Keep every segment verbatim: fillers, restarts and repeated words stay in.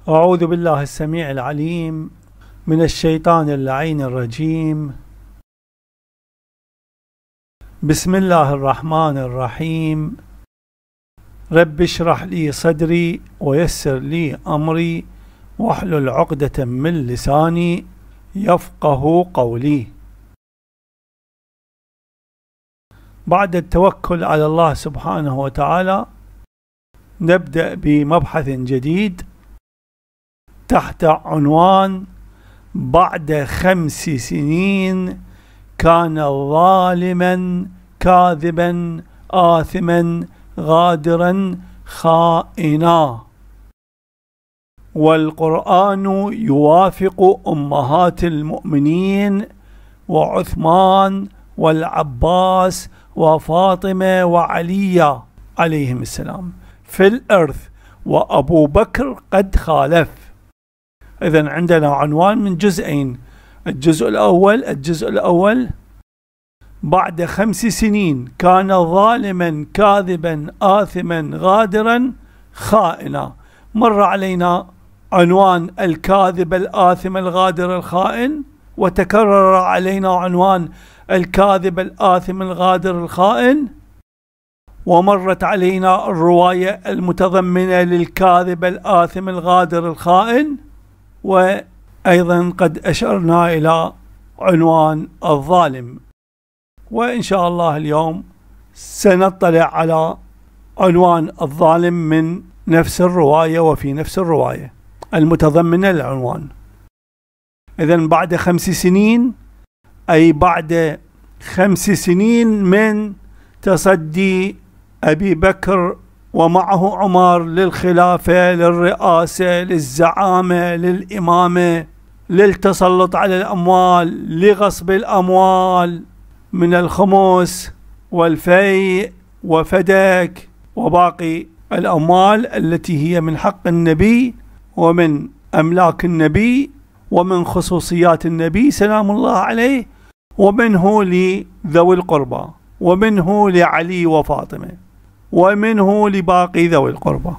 أعوذ بالله السميع العليم من الشيطان اللعين الرجيم. بسم الله الرحمن الرحيم. رب اشرح لي صدري ويسر لي أمري واحلل عقدة من لساني يفقه قولي. بعد التوكل على الله سبحانه وتعالى نبدأ بمبحث جديد تحت عنوان: بعد خمس سنين كان ظالما كاذبا آثما غادرا خائنا، والقرآن يوافق أمهات المؤمنين وعثمان والعباس وفاطمة وعلي عليهم السلام في الإرث، وأبو بكر قد خالف. إذن عندنا عنوان من جزئين. الجزء الأول الجزء الأول بعد خمس سنين كان ظالما كاذبا آثما غادرا خائنا. مر علينا عنوان الكاذب الآثم الغادر الخائن، وتكرر علينا عنوان الكاذب الآثم الغادر الخائن، ومرت علينا الرواية المتضمنة للكاذب الآثم الغادر الخائن، وأيضا قد أشرنا إلى عنوان الظالم. وإن شاء الله اليوم سنطلع على عنوان الظالم من نفس الرواية وفي نفس الرواية المتضمنة للعنوان. إذن بعد خمس سنين أي بعد خمس سنين من تصدي أبي بكر ومعه عمر للخلافة، للرئاسة، للزعامة، للإمامة، للتسلط على الأموال، لغصب الأموال من الخمس والفيء وفدك وباقي الأموال التي هي من حق النبي ومن أملاك النبي ومن خصوصيات النبي سلام الله عليه، ومنه لذوي القربى، ومنه لعلي وفاطمة، ومنه لباقي ذوي القربى.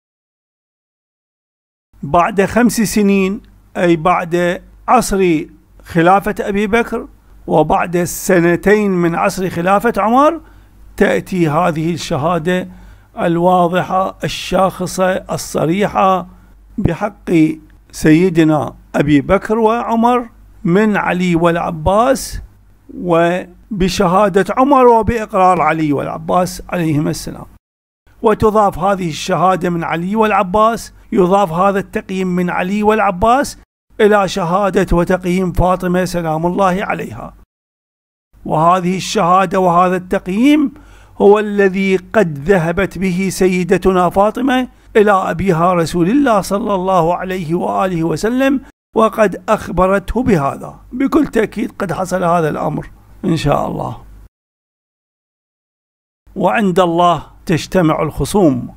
بعد خمس سنين أي بعد عصر خلافة أبي بكر وبعد سنتين من عصر خلافة عمر تأتي هذه الشهادة الواضحة الشاخصة الصريحة بحق سيدنا أبي بكر وعمر من علي والعباس، وبشهادة عمر وبإقرار علي والعباس عليهما السلام. وتضاف هذه الشهادة من علي والعباس، يضاف هذا التقييم من علي والعباس إلى شهادة وتقييم فاطمة سلام الله عليها. وهذه الشهادة وهذا التقييم هو الذي قد ذهبت به سيدتنا فاطمة إلى أبيها رسول الله صلى الله عليه وآله وسلم، وقد أخبرته بهذا. بكل تأكيد قد حصل هذا الأمر إن شاء الله. وعند الله تجتمع الخصوم.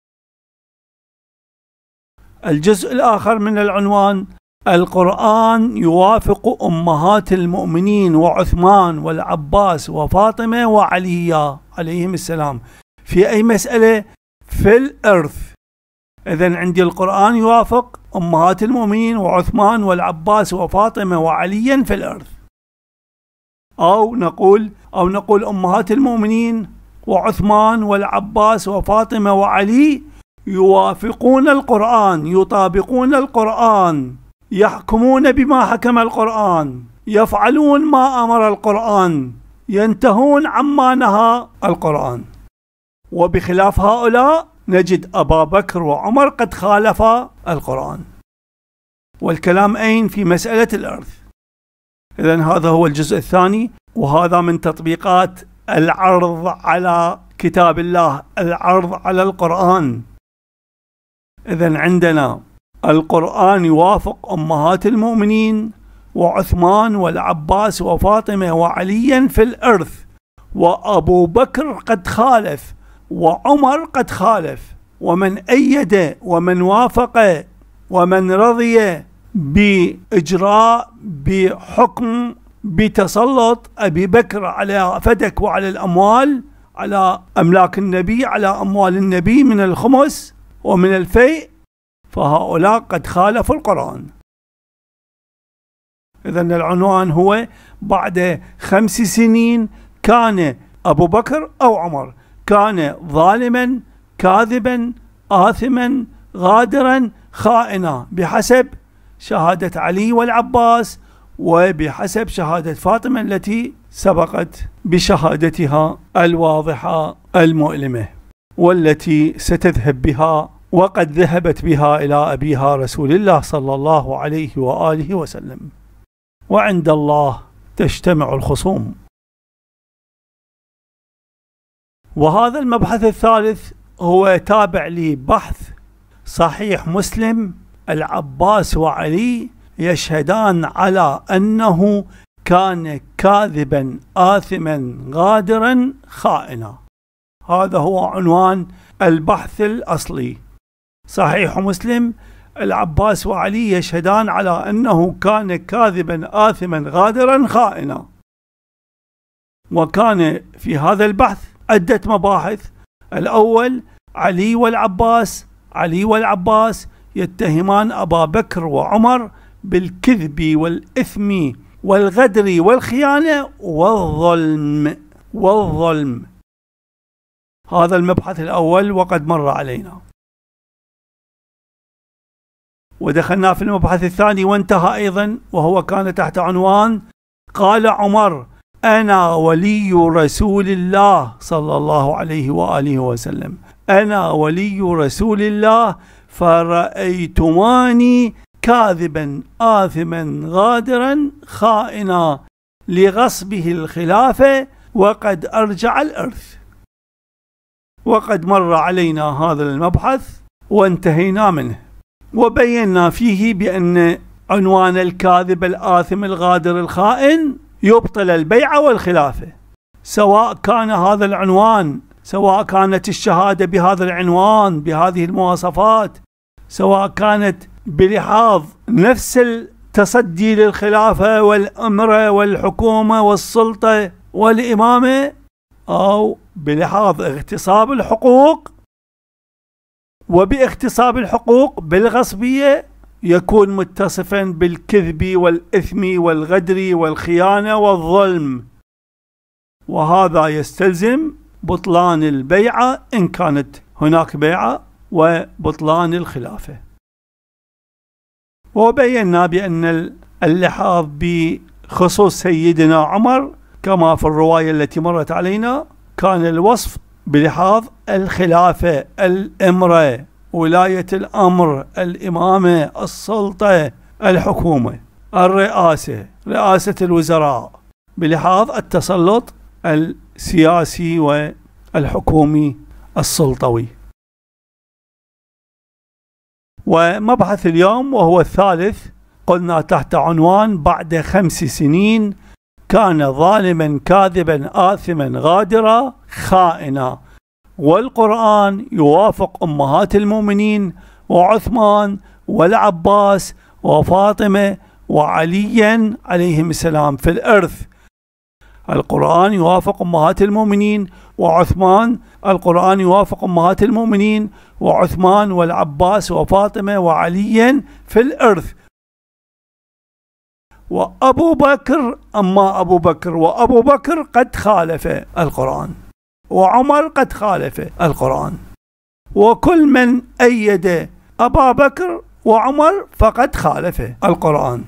الجزء الآخر من العنوان: القرآن يوافق أمهات المؤمنين وعثمان والعباس وفاطمة وعلي عليهم السلام في أي مسألة؟ في الإرث. إذن عندي القرآن يوافق أمهات المؤمنين وعثمان والعباس وفاطمة وعليا في الإرث، أو نقول أو نقول أمهات المؤمنين وعثمان والعباس وفاطمة وعلي يوافقون القرآن، يطابقون القرآن، يحكمون بما حكم القرآن، يفعلون ما أمر القرآن، ينتهون عما نهى القرآن. وبخلاف هؤلاء نجد أبا بكر وعمر قد خالفا القرآن. والكلام أين؟ في مسألة الإرث. إذن هذا هو الجزء الثاني، وهذا من تطبيقات العرض على كتاب الله، العرض على القرآن. إذن عندنا القرآن يوافق أمهات المؤمنين وعثمان والعباس وفاطمة وعليا في الإرث، وأبو بكر قد خالف وعمر قد خالف، ومن أيد ومن وافق ومن رضي بإجراء بحكم بتسلط أبي بكر على فدك وعلى الأموال، على أملاك النبي، على أموال النبي من الخمس ومن الفيء، فهؤلاء قد خالفوا القرآن. إذن العنوان هو: بعد خمس سنين كان أبو بكر أو عمر كان ظالما كاذبا آثما غادرا خائنا، بحسب شهادة علي والعباس وبحسب شهادة فاطمة التي سبقت بشهادتها الواضحة المؤلمة، والتي ستذهب بها وقد ذهبت بها إلى أبيها رسول الله صلى الله عليه وآله وسلم. وعند الله تجتمع الخصوم. وهذا المبحث الثالث هو تابع لبحث صحيح مسلم: العباس وعلي يشهدان على أنه كان كاذبا آثما غادرا خائنا. هذا هو عنوان البحث الأصلي. صحيح مسلم: العباس وعلي يشهدان على أنه كان كاذبا آثما غادرا خائنا. وكان في هذا البحث عدة مباحث. الأول: علي والعباس علي والعباس يتهمان أبا بكر وعمر بالكذب والإثم والغدر والخيانة والظلم والظلم هذا المبحث الأول وقد مر علينا. ودخلنا في المبحث الثاني وانتهى أيضا، وهو كان تحت عنوان: قال عمر: أنا ولي رسول الله صلى الله عليه وآله وسلم، أنا ولي رسول الله، فرأيتماني كاذبا آثما غادرا خائنا لغصبه الخلافة وقد أرجع الإرث. وقد مر علينا هذا المبحث وانتهينا منه، وبينا فيه بأن عنوان الكاذب الآثم الغادر الخائن يبطل البيعة والخلافة، سواء كان هذا العنوان، سواء كانت الشهادة بهذا العنوان بهذه المواصفات، سواء كانت بلحاظ نفس التصدي للخلافة والأمرة والحكومة والسلطة والإمامة، أو بلحاظ اغتصاب الحقوق. وباغتصاب الحقوق بالغصبية يكون متصفا بالكذب والإثم والغدر والخيانة والظلم، وهذا يستلزم بطلان البيعة إن كانت هناك بيعة، وبطلان الخلافة. وبينا بأن اللحاظ بخصوص سيدنا عمر كما في الرواية التي مرت علينا كان الوصف بلحاظ الخلافة، الإمرة، ولاية الأمر، الإمامة، السلطة، الحكومة، الرئاسة، رئاسة الوزراء، بلحاظ التسلط السياسي والحكومي السلطوي. ومبحث اليوم وهو الثالث قلنا تحت عنوان: بعد خمس سنين كان ظالما كاذبا آثما غادرا خائنا. والقرآن يوافق أمهات المؤمنين وعثمان والعباس وفاطمة وعليا عليهم السلام في الإرث. القرآن يوافق أمهات المؤمنين وعثمان القرآن يوافق أمهات المؤمنين وعثمان والعباس وفاطمة وعليا في الإرث. وأبو بكر أما أبو بكر وأبو بكر قد خالف القرآن، وعمر قد خالف القرآن، وكل من أيد أبا بكر وعمر فقد خالف القرآن.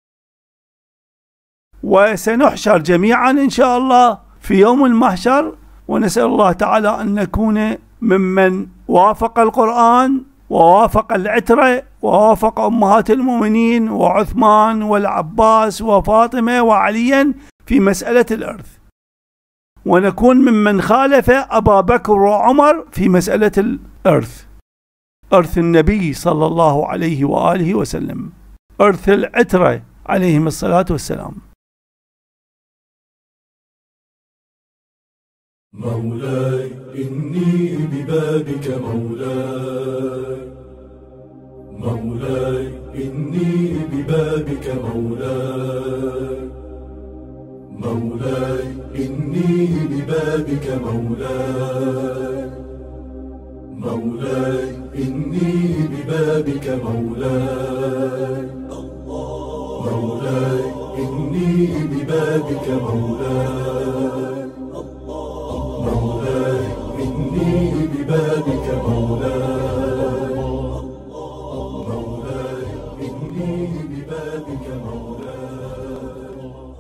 وسنحشر جميعا إن شاء الله في يوم المحشر، ونسأل الله تعالى أن نكون ممن وافق القرآن ووافق العترة ووافق أمهات المؤمنين وعثمان والعباس وفاطمة وعليا في مسألة الإرث، ونكون ممن خالف أبا بكر وعمر في مسألة الإرث، إرث النبي صلى الله عليه وآله وسلم، إرث العترة عليهم الصلاة والسلام. مولاي إني ببابك مولاي، مولاي إني ببابك مولاي، مولاي إني ببابك مولاي، مولاي إني ببابك ببابك مولاي مولاي إني ببابك مولاي مولاي إني ببابك مولاي مولاي إني ببابك مولاي.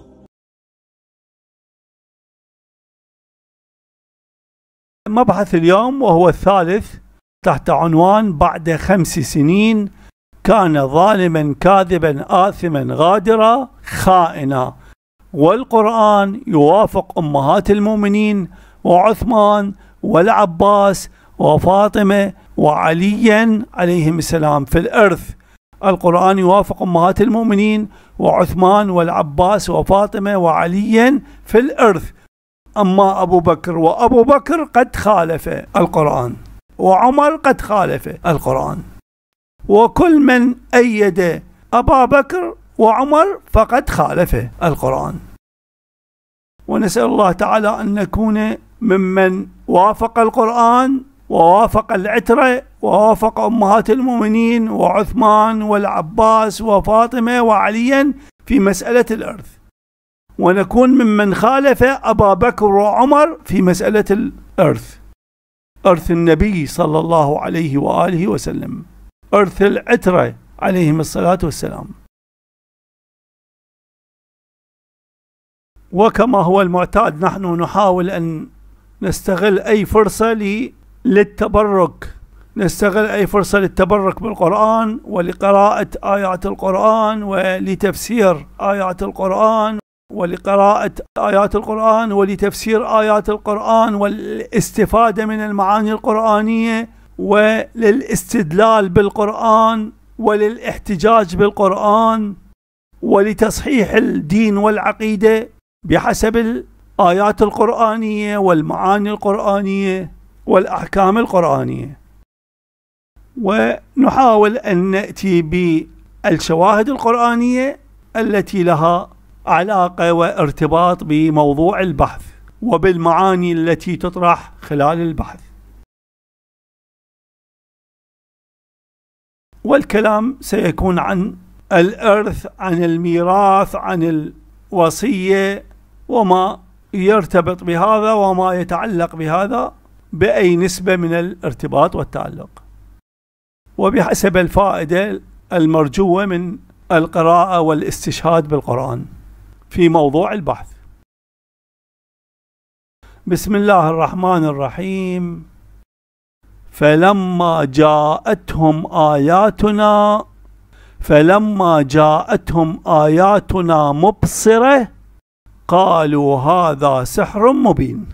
مبحث اليوم وهو الثالث تحت عنوان: بعد خمس سنين كان ظالما كاذبا آثما غادرا خائنا، والقرآن يوافق أمهات المؤمنين وعثمان والعباس وفاطمة وعليا عليهم السلام في الإرث. القرآن يوافق أمهات المؤمنين وعثمان والعباس وفاطمة وعليا في الإرث، أما أبو بكر وأبو بكر قد خالف القرآن، وعمر قد خالف القرآن، وكل من أيد أبا بكر وعمر فقد خالف القرآن. ونسأل الله تعالى أن نكون ممن وافق القرآن ووافق العترة ووافق أمهات المؤمنين وعثمان والعباس وفاطمة وعليا في مسألة الإرث، ونكون ممن خالف أبا بكر وعمر في مسألة الإرث، إرث النبي صلى الله عليه وآله وسلم، إرث العترة عليهم الصلاة والسلام. وكما هو المعتاد نحن نحاول أن نستغل أي فرصة للتبرك نستغل أي فرصة للتبرك بالقرآن ولقراءة آيات القرآن ولتفسير آيات القرآن ولقراءة آيات القرآن ولتفسير آيات القرآن والاستفادة من المعاني القرآنية وللاستدلال بالقرآن وللاحتجاج بالقرآن ولتصحيح الدين والعقيدة بحسب الآيات القرآنية والمعاني القرآنية والأحكام القرآنية. ونحاول أن نأتي بالشواهد القرآنية التي لها علاقة وارتباط بموضوع البحث وبالمعاني التي تطرح خلال البحث. والكلام سيكون عن الإرث، عن الميراث، عن الوصية وما يرتبط بهذا وما يتعلق بهذا بأي نسبة من الارتباط والتعلق، وبحسب الفائدة المرجوة من القراءة والاستشهاد بالقرآن في موضوع البحث. بسم الله الرحمن الرحيم. فلما جاءتهم آياتنا فلما جاءتهم آياتنا مبصرة قالوا هذا سحر مبين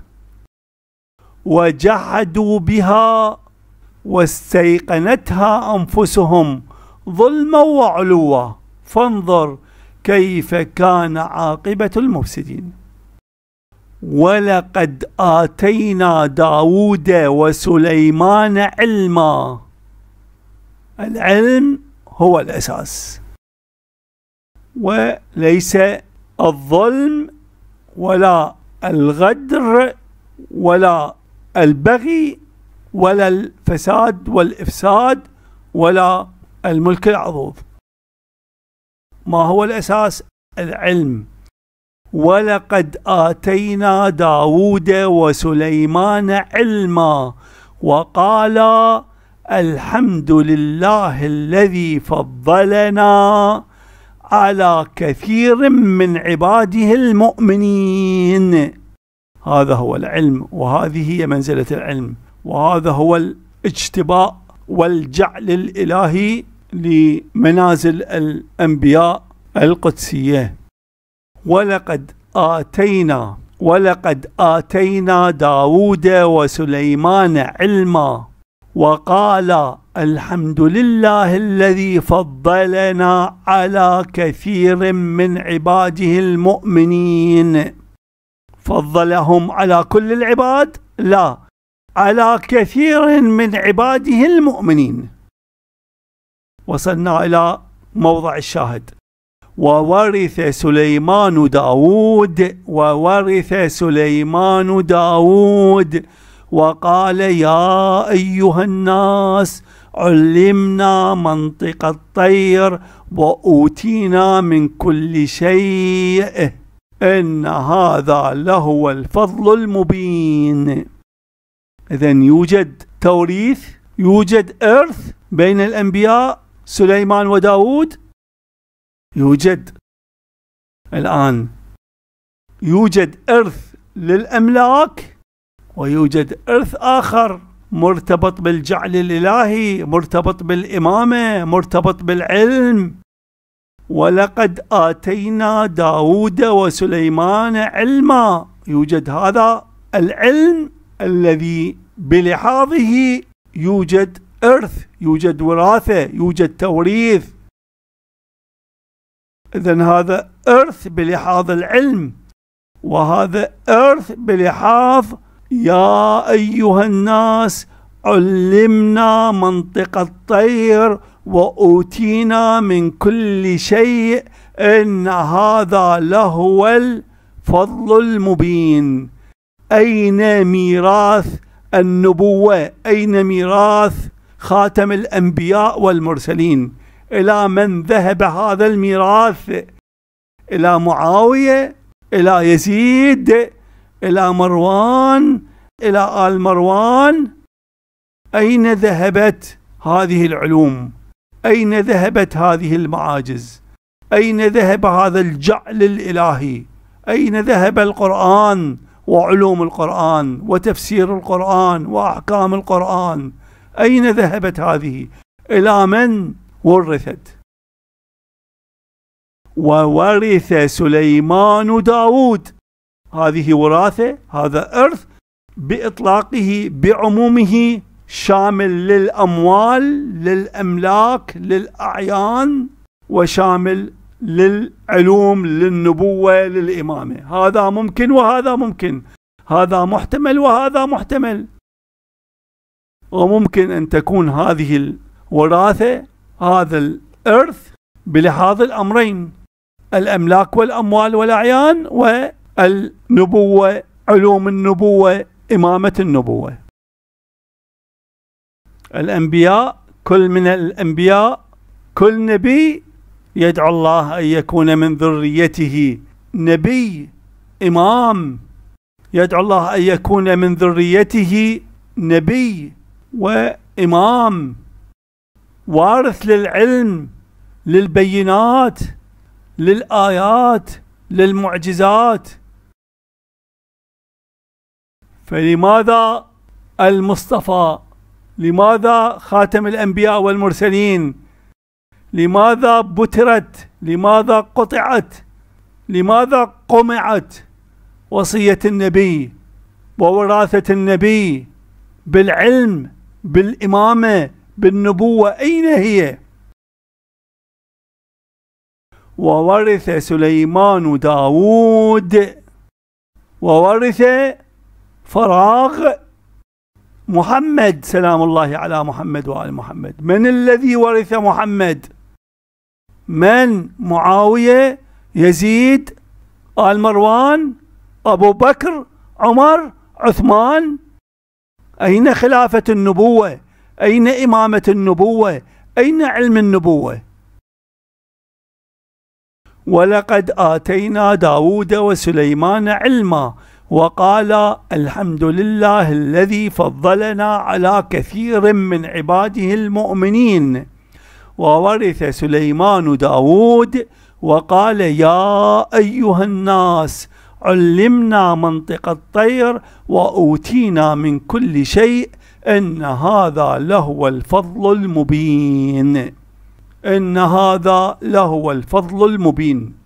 وجحدوا بها واستيقنتها أنفسهم ظلما وعلوا فانظر كيف كان عاقبة المفسدين. ولقد آتينا داود وسليمان علما. العلم هو الأساس، وليس الظلم ولا الغدر ولا البغي ولا الفساد والإفساد ولا الملك العضوض. ما هو الأساس؟ العلم. ولقد آتينا داود وسليمان علما وقال الحمد لله الذي فضلنا على كثير من عباده المؤمنين. هذا هو العلم، وهذه هي منزلة العلم، وهذا هو الاجتباء والجعل الإلهي لمنازل الأنبياء القدسية. ولقد آتينا ولقد آتينا داود وسليمان علما وقال الحمد لله الذي فضلنا على كثير من عباده المؤمنين. فضلهم على كل العباد؟ لا، على كثير من عباده المؤمنين. وصلنا إلى موضع الشاهد. وورث سليمان داود وورث سليمان داود وقال يا أيها الناس علمنا منطق الطير وأوتينا من كل شيء إن هذا لهو الفضل المبين. إذن يوجد توريث، يوجد إرث بين الأنبياء سليمان وداود. يوجد الآن يوجد إرث للأملاك، ويوجد إرث آخر مرتبط بالجعل الإلهي، مرتبط بالإمامة، مرتبط بالعلم. ولقد آتينا داود وسليمان علما. يوجد هذا العلم الذي بلحاظه يوجد إرث، يوجد وراثة، يوجد توريث. إذن هذا إرث بلحاظ العلم، وهذا إرث بلحاظ يا أيها الناس علمنا منطق الطير وأوتينا من كل شيء إن هذا لهو الفضل المبين. أين ميراث النبوة؟ أين ميراث خاتم الأنبياء والمرسلين؟ إلى من ذهب هذا الميراث؟ إلى معاوية؟ إلى يزيد؟ إلى مروان؟ إلى آل مروان؟ أين ذهبت هذه العلوم؟ أين ذهبت هذه المعاجز؟ أين ذهب هذا الجعل الإلهي؟ أين ذهب القرآن وعلوم القرآن وتفسير القرآن وأحكام القرآن؟ أين ذهبت هذه؟ إلى من ورثت؟ وورث سليمان داود. هذه وراثة، هذا إرث بإطلاقه بعمومه شامل للأموال، للأملاك، للأعيان، وشامل للعلوم، للنبوة، للإمامة. هذا ممكن وهذا ممكن، هذا محتمل وهذا محتمل. وممكن أن تكون هذه الوراثة، هذا الإرث بلحاظ الأمرين: الأملاك والأموال والأعيان، والنبوة، علوم النبوة، إمامة النبوة. الأنبياء، كل من الأنبياء، كل نبي يدعو الله أن يكون من ذريته نبي إمام، يدعو الله أن يكون من ذريته نبي وإمام، وارث للعلم، للبينات، للآيات، للمعجزات. فلماذا المصطفى؟ لماذا خاتم الأنبياء والمرسلين؟ لماذا بترت؟ لماذا قطعت؟ لماذا قمعت وصية النبي ووراثة النبي بالعلم، بالإمامة، بالنبوة؟ أين هي؟ وورث سليمان داود، وورث فراغ محمد سلام الله على محمد وآل محمد. من الذي ورث محمد؟ من؟ معاوية، يزيد، آل مروان، أبو بكر، عمر، عثمان. أين خلافة النبوة؟ أين إمامة النبوة؟ أين علم النبوة؟ ولقد آتينا داود وسليمان علما، وقال الحمد لله الذي فضلنا على كثير من عباده المؤمنين. وورث سليمان داود وقال يا أيها الناس علمنا منطق الطير وأوتينا من كل شيء إن هذا لهو الفضل المبين. إن هذا لهو الفضل المبين.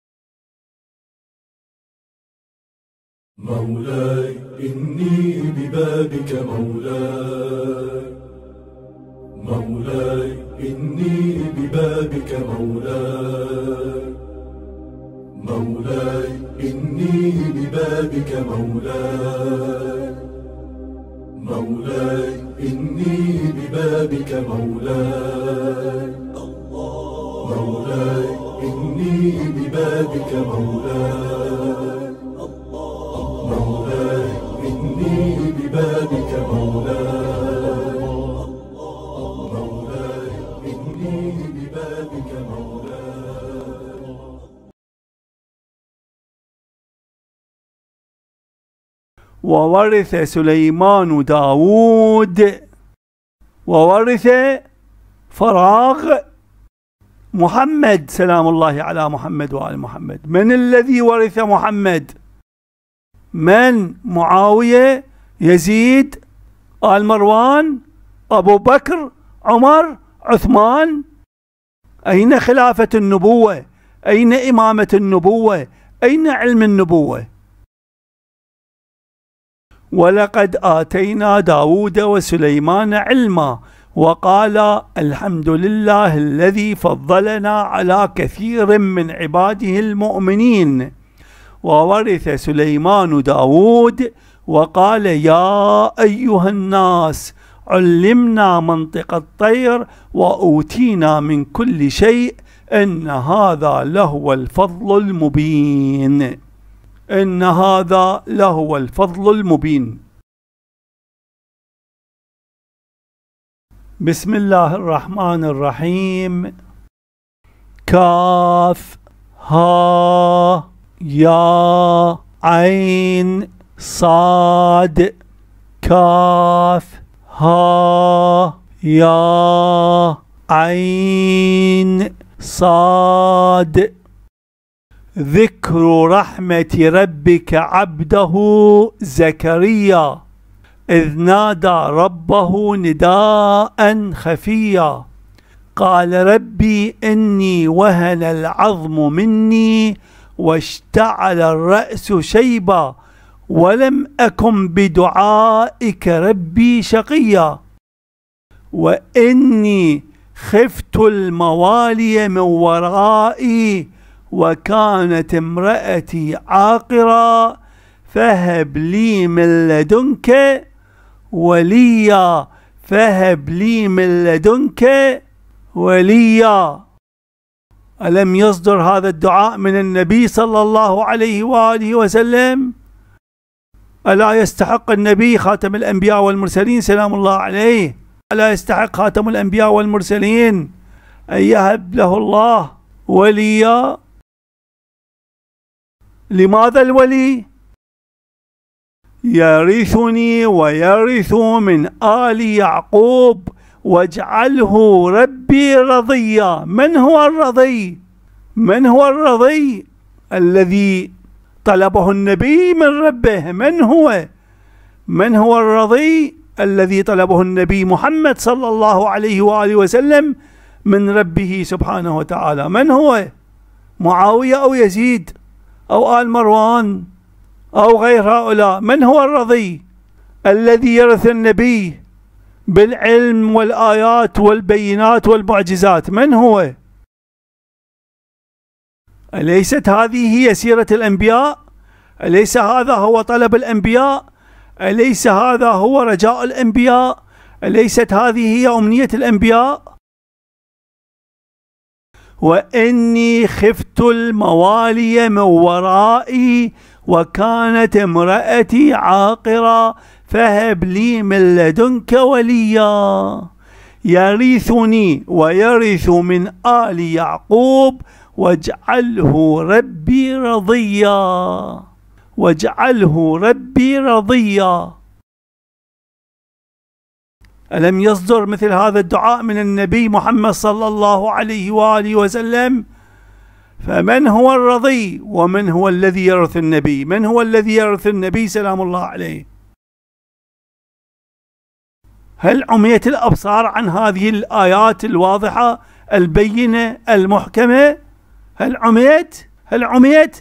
مولاي إني ببابك مولاي، مولاي إني ببابك مولاي، مولاي إني ببابك مولاي، مولاي إني ببابك مولاي، مولاي إني ببابك مولاي، مولاي إني ببابك مولاي. وورث سليمان داود. وورث فراغ محمد سلام الله على محمد وآل محمد. من الذي ورث محمد؟ من؟ معاوية، يزيد، آل مروان، أبو بكر، عمر، عثمان. أين خلافة النبوة؟ أين إمامة النبوة؟ أين علم النبوة؟ ولقد آتينا داود وسليمان علما وقال الحمد لله الذي فضلنا على كثير من عباده المؤمنين. وورث سليمان داود وقال يا أيها الناس علمنا منطق الطير وأوتينا من كل شيء إن هذا لهو الفضل المبين. إن هذا لهو الفضل المبين. بسم الله الرحمن الرحيم. كاف ها يا عين صاد. كاف ها يا عين صاد. ذكر رحمة ربك عبده زكريا إذ نادى ربه نداء خفيا قال ربي إني وهن العظم مني واشتعل الرأس شيبا ولم أكن بدعائك ربي شقيا وإني خفت الموالي من ورائي وكانت امرأتي عاقرا فهب لي من لدنك وليا. فهب لي من لدنك وليا. ألم يصدر هذا الدعاء من النبي صلى الله عليه وآله وسلم؟ ألا يستحق النبي خاتم الأنبياء والمرسلين سلام الله عليه، ألا يستحق خاتم الأنبياء والمرسلين أن يهب له الله وليا؟ لماذا الولي؟ يرثني ويرث من آل يعقوب واجعله ربي رضيا. من هو الرضي؟ من هو الرضي الذي طلبه النبي من ربه؟ من هو؟ من هو الرضي الذي طلبه النبي محمد صلى الله عليه وآله وسلم من ربه سبحانه وتعالى؟ من هو؟ معاوية أو يزيد أو آل مروان أو غير هؤلاء؟ من هو الرضي الذي يرث النبي بالعلم والآيات والبينات والمعجزات؟ من هو؟ أليست هذه هي سيرة الأنبياء؟ أليس هذا هو طلب الأنبياء؟ أليس هذا هو رجاء الأنبياء؟ أليست هذه هي أمنية الأنبياء؟ وإني خفت الموالي من ورائي وكانت امرأتي عاقرا فهب لي من لدنك وليا. يرثني ويرث من آل يعقوب واجعله ربي رضيا. واجعله ربي رضيا. ألم يصدر مثل هذا الدعاء من النبي محمد صلى الله عليه وآله وسلم؟ فمن هو الرضي ومن هو الذي يرث النبي؟ من هو الذي يرث النبي سلام الله عليه؟ هل عميت الأبصار عن هذه الآيات الواضحة البينة المحكمة؟ هل عميت؟ هل عميت؟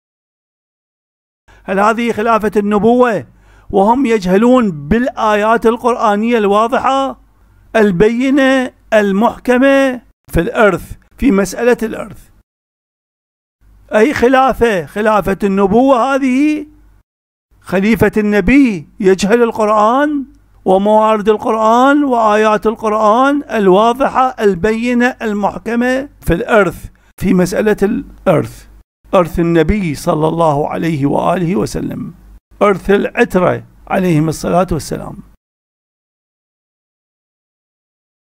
هل هذه خلافة النبوة وهم يجهلون بالآيات القرآنية الواضحة البينة المحكمة في الإرث، في مسألة الإرث؟ أي خلافة؟ خلافة النبوة هذه؟ خليفة النبي يجهل القرآن وموارد القرآن وآيات القرآن الواضحة البينة المحكمة في الإرث، في مسألة الإرث، إرث النبي صلى الله عليه وآله وسلم، إرث العترة عليهم الصلاة والسلام.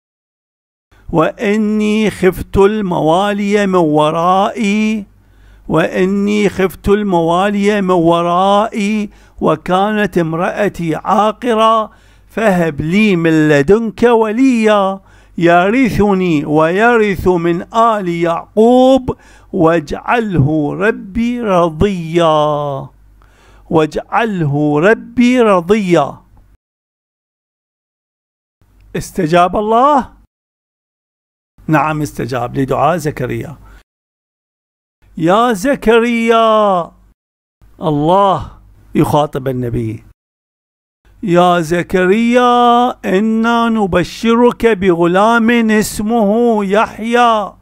وإني خفت الموالي من ورائي وإني خفت الموالي من ورائي وكانت امرأتي عاقرة فهب لي من لدنك وليا يرثني ويرث من آل يعقوب واجعله ربي رضيا واجعله ربي رضيا. استجاب الله؟ نعم استجاب لدعاء زكريا. يا زكريا، الله يخاطب النبي: يا زكريا إنا نبشرك بغلام اسمه يحيى.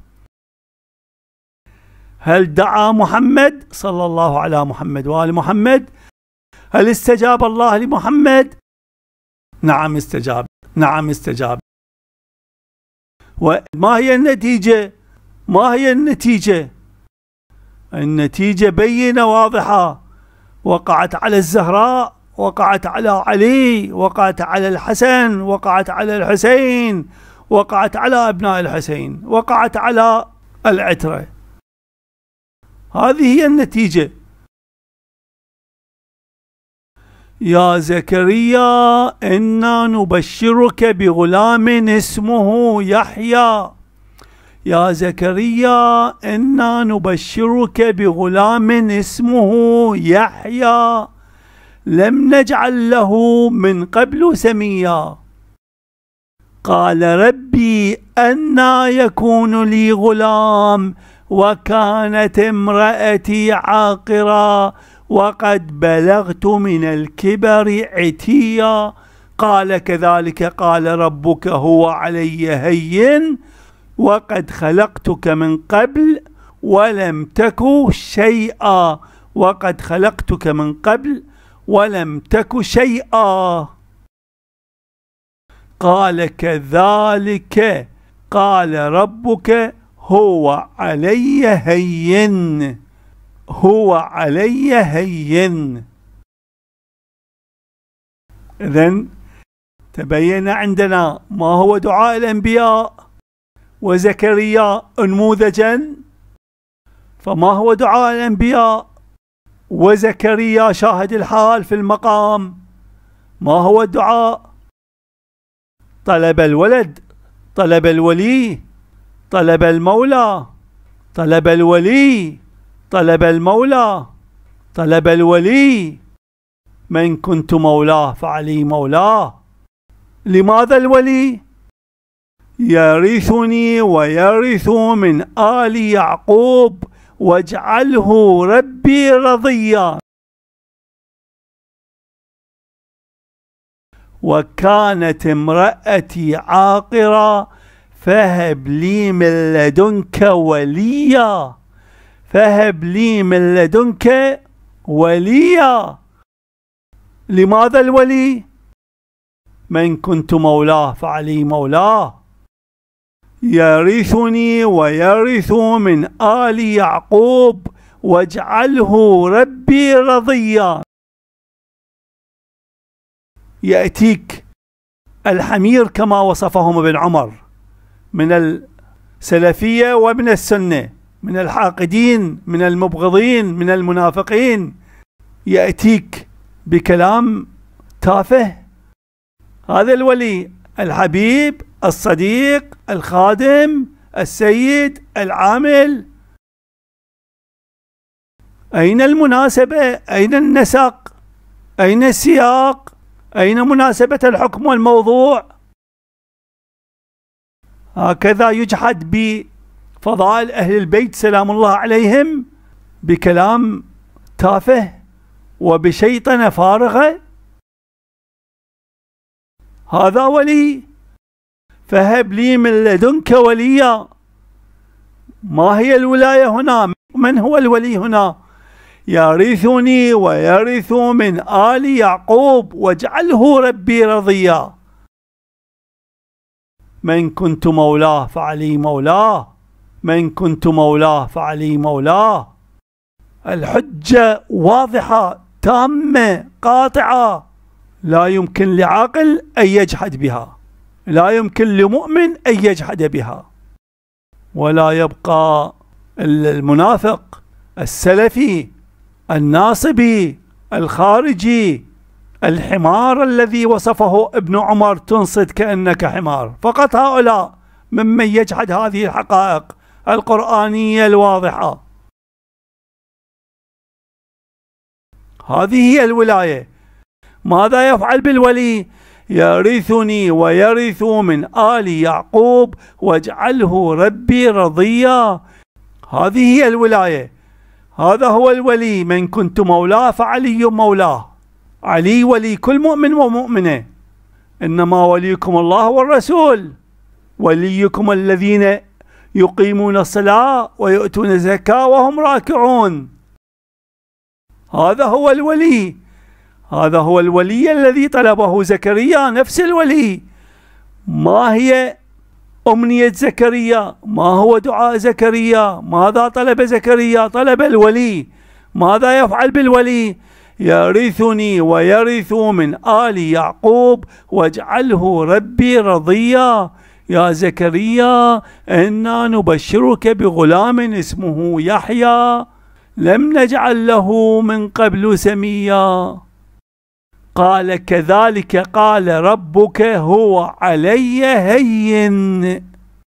هل دعا محمد صلى الله على محمد وآل محمد؟ هل استجاب الله لمحمد؟ نعم استجاب، نعم استجاب. وما هي النتيجة؟ ما هي النتيجة؟ النتيجة بينة واضحة، وقعت على الزهراء، وقعت على علي، وقعت على الحسن، وقعت على الحسين، وقعت على أبناء الحسين، وقعت على العترة. هذه هي النتيجة. يا زكريا إنا نبشرك بغلام اسمه يحيى. يا زكريا إنا نبشرك بغلام اسمه يحيى لم نجعل له من قبل سميا. قال ربي أنى يكون لي غلام وكانت امرأتي عاقرا وقد بلغت من الكبر عتيا. قال كذلك قال ربك هو علي هين وقد خلقتك من قبل ولم تك شيئا وقد خلقتك من قبل ولم تك شيئا. قال كذلك قال ربك هو علي هين هو علي هين. إذن تبين عندنا ما هو دعاء الأنبياء وزكريا نموذجا، فما هو دعاء الأنبياء وزكريا شاهد الحال في المقام؟ ما هو الدعاء؟ طلب الولد، طلب الولي، طلب المولى، طلب الولي، طلب المولى، طلب الولي. من كنت مولاه فعلي مولاه. لماذا الولي؟ يرثني ويرث من آل يعقوب واجعله ربي رضيا. وكانت امرأتي عاقرة فهب لي من لدنك وليا فهب لي من لدنك وليا. لماذا الولي؟ من كنت مولاه فعلي مولاه. يرثني ويرث من آل يعقوب واجعله ربي رضيا. يأتيك الحمير كما وصفهم ابن عمر من السلفية ومن السنة، من الحاقدين، من المبغضين، من المنافقين، يأتيك بكلام تافه. هذا الولي الحبيب الصديق الخادم السيد العامل. أين المناسبة؟ أين النسق؟ أين السياق؟ أين مناسبة الحكم والموضوع؟ هكذا يجحد بفضائل أهل البيت سلام الله عليهم بكلام تافه وبشيطنة فارغة. هذا ولي. فهب لي من لدنك وليا. ما هي الولاية هنا؟ من هو الولي هنا؟ يرثني ويرث من آل يعقوب واجعله ربي رضيا. من كنت مولاه فعلي مولاه من كنت مولاه فعلي مولاه. الحجة واضحة تامة قاطعة، لا يمكن لعاقل أن يجحد بها، لا يمكن لمؤمن أن يجحد بها. ولا يبقى المنافق السلفي، الناصبي، الخارجي، الحمار الذي وصفه ابن عمر تنصت كأنك حمار. فقط هؤلاء ممن يجحد هذه الحقائق القرآنية الواضحة. هذه هي الولاية. ماذا يفعل بالولي؟ يرثني ويرث من آل يعقوب واجعله ربي رضيا. هذه هي الولاية. هذا هو الولي. من كنت مولاه فعلي مولاه. علي ولي كل مؤمن ومؤمنة. إنما وليكم الله والرسول. وليكم الذين يقيمون الصلاة ويؤتون الزكاة وهم راكعون. هذا هو الولي. هذا هو الولي الذي طلبه زكريا، نفس الولي. ما هي أمنية زكريا؟ ما هو دعاء زكريا؟ ماذا طلب زكريا؟ طلب الولي. ماذا يفعل بالولي؟ يرثني ويرث من آل يعقوب واجعله ربي رضيا. يا زكريا إنا نبشرك بغلام اسمه يحيى لم نجعل له من قبل سميا. قال كذلك قال ربك هو علي هين.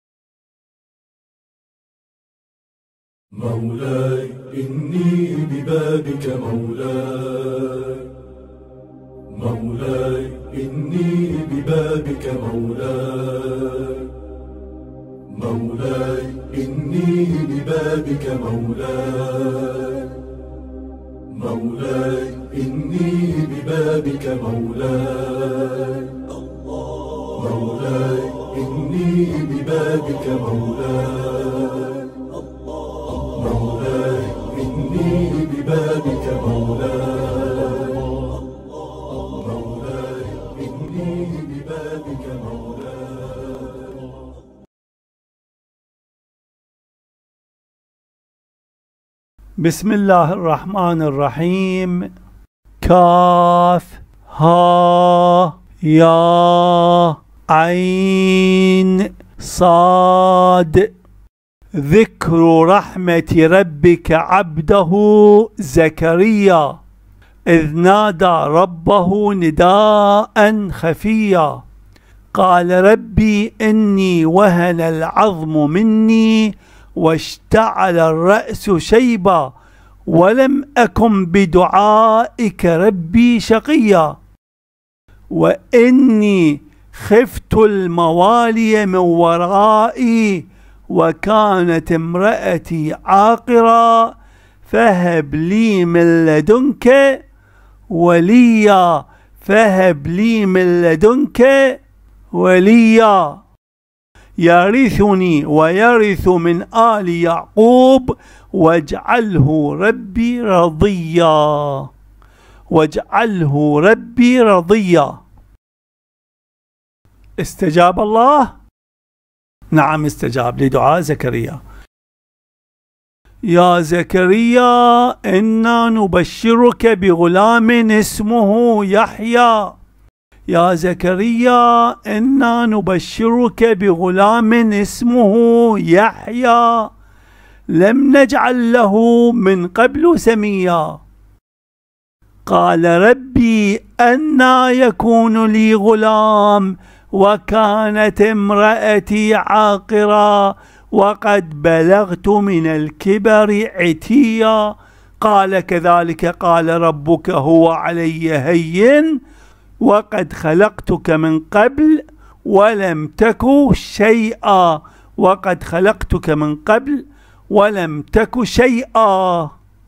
مولاي إني ببابك مولاي. مولاي إني ببابك مولاي. مولاي إني ببابك مولاي. مولاي إني ببابك مولاي. مولاي إني ببابك مولاي. مولاي إني ببابك مولاي. مولاي إني ببابك مولاي. بسم الله الرحمن الرحيم. كاف ها يا عين صاد. ذكر رحمة ربك عبده زكريا إذ نادى ربه نداء خفيا. قال ربي إني وهن العظم مني واشتعل الرأس شيبا ولم أكن بدعائك ربي شقيا. وإني خفت الموالي من ورائي وكانت امرأتي عاقرا فهب لي من لدنك وليا. فهب لي من لدنك وليا. يرثني ويرث من آل يعقوب واجعله ربي رضيا. واجعله ربي رضيا. استجاب الله؟ نعم استجاب لدعاء زكريا. يا زكريا إنا نبشرك بغلام اسمه يحيى. يا زكريا إنا نبشرك بغلام اسمه يحيى لم نجعل له من قبل سميا. قال ربي أنى يكون لي غلام وكانت امرأتي عاقرا وقد بلغت من الكبر عتيا. قال كذلك قال ربك هو علي هين وقد خلقتك من قبل ولم تك شيئا. وقد خلقتك من قبل ولم تك شيئا.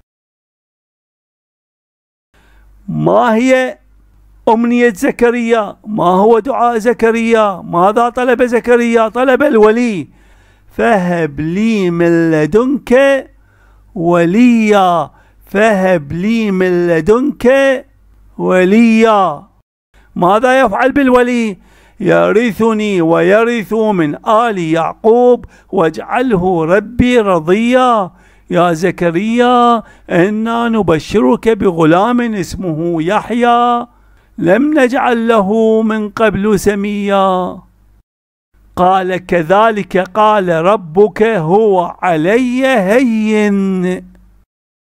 ما هي أمنية زكريا؟ ما هو دعاء زكريا؟ ماذا طلب زكريا؟ طلب الولي. فهب لي من لدنك وليا. فهب لي من لدنك وليا. ماذا يفعل بالولي؟ يرثني ويرث من آل يعقوب واجعله ربي رضيا. يا زكريا إنا نبشرك بغلام اسمه يحيى لم نجعل له من قبل سميا. قال كذلك قال ربك هو علي هين.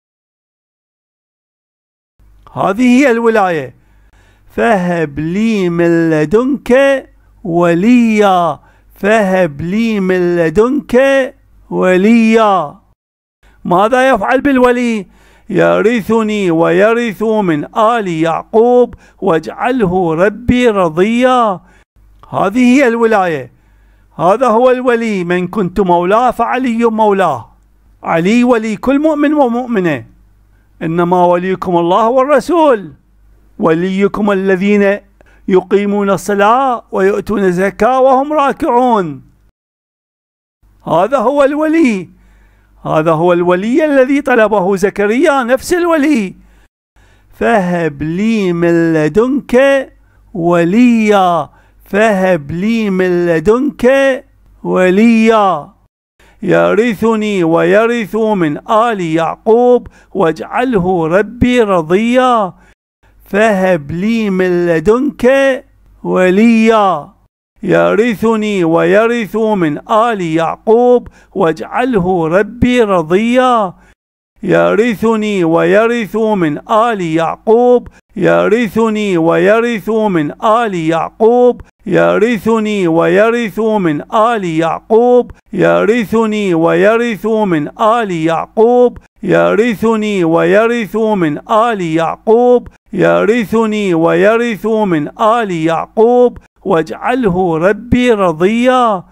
هذه هي الولاية. فهب لي من لدنك وليا، فهب لي من لدنك وليا. ماذا يفعل بالولي؟ يرثني ويرث من آل يعقوب واجعله ربي رضيا. هذه هي الولاية، هذا هو الولي. من كنت مولاه فعلي مولاه. علي ولي كل مؤمن ومؤمنة. إنما وليكم الله والرسول. وليكم الذين يقيمون الصلاة ويؤتون الزكاة وهم راكعون. هذا هو الولي، هذا هو الولي الذي طلبه زكريا، نفس الولي. فهب لي من لدنك وليا، فهب لي من لدنك وليا. يرثني ويرث من آل يعقوب واجعله ربي رضيا. فهب لي من لدنك وليا. يرثني ويرث من آل يعقوب واجعله ربي رضيا. يرثني ويرث من آل يعقوب، يرثني ويرث من آل يعقوب، يرثني ويرث من آل يعقوب، يرثني ويرث من آل يعقوب، يرثني ويرث من آل يعقوب، يرثني ويرث من آل يعقوب واجعله ربي رضيا.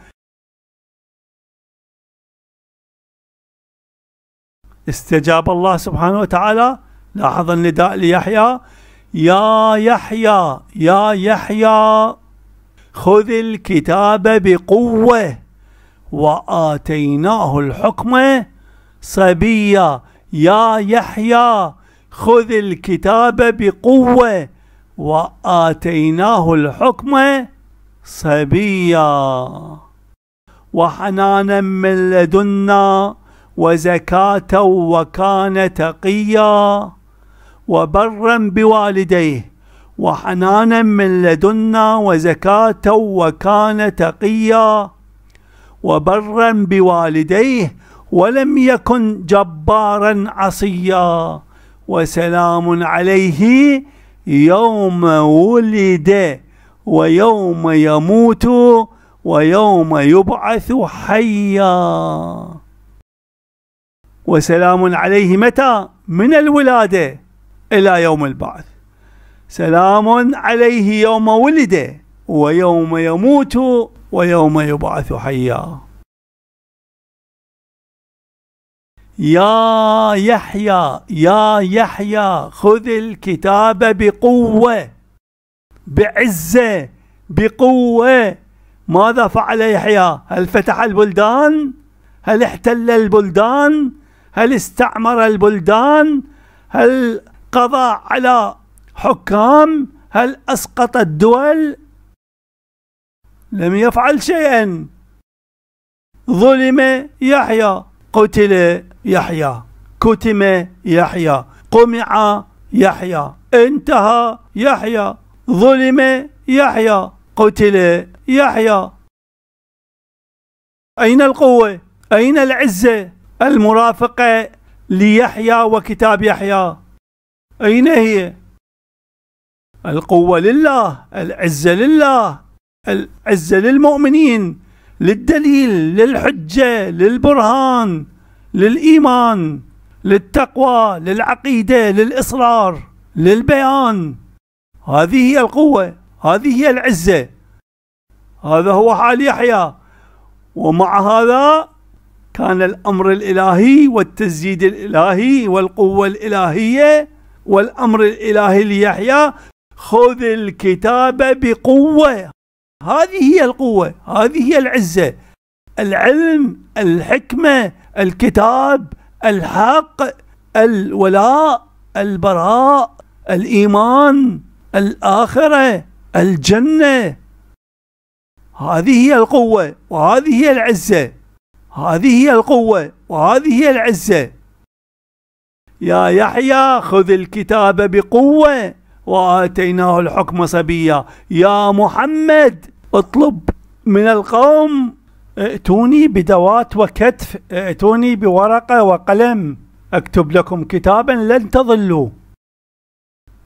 استجاب الله سبحانه وتعالى. لاحظ النداء ليحيى: يا يحيى يا يحيى خذ الكتاب بقوة وآتيناه الحكم صبيا. يا يحيى خذ الكتاب بقوة وآتيناه الحكم صبيا. وحنانا من لدنا وزكاة وكان تقيا وبرا بوالديه. وحنانا من لدنا وزكاة وكان تقيا وبرا بوالديه ولم يكن جبارا عصيا. وسلام عليه يوم ولد ويوم يموت ويوم يبعث حيا. وسلام عليه متى؟ من الولادة إلى يوم البعث. سلام عليه يوم ولد ويوم يموت ويوم يبعث حيا. يا يحيى يا يحيى خذ الكتاب بقوة، بعزة، بقوة. ماذا فعل يحيى؟ هل فتح البلدان؟ هل احتل البلدان؟ هل استعمر البلدان؟ هل قضى على حكام؟ هل أسقط الدول؟ لم يفعل شيئا. ظلم يحيى، قتل يحيى، كتم يحيى، قمع يحيى، انتهى يحيى، ظلم يحيى، قتل يحيى. أين القوة؟ أين العزة المرافقة ليحيى وكتاب يحيى؟ أين هي؟ القوة لله، العزة لله، العزة للمؤمنين، للدليل، للحجة، للبرهان، للإيمان، للتقوى، للعقيدة، للإصرار، للبيان. هذه هي القوة، هذه هي العزة. هذا هو حال يحيى. ومع هذا كان الأمر الإلهي والتزييد الإلهي والقوة الإلهية والأمر الإلهي ليحيى: خذ الكتاب بقوة. هذه هي القوة، هذه هي العزة. العلم، الحكمة، الكتاب، الحق، الولاء، البراء، الإيمان، الآخرة، الجنة. هذه هي القوة وهذه هي العزة. هذه هي القوة وهذه هي العزة. يا يحيى خذ الكتاب بقوة وآتيناه الحكم صبيا. يا محمد اطلب من القوم: ائتوني بدوات وكتف، ائتوني بورقة وقلم، اكتب لكم كتابا لن تضلوا.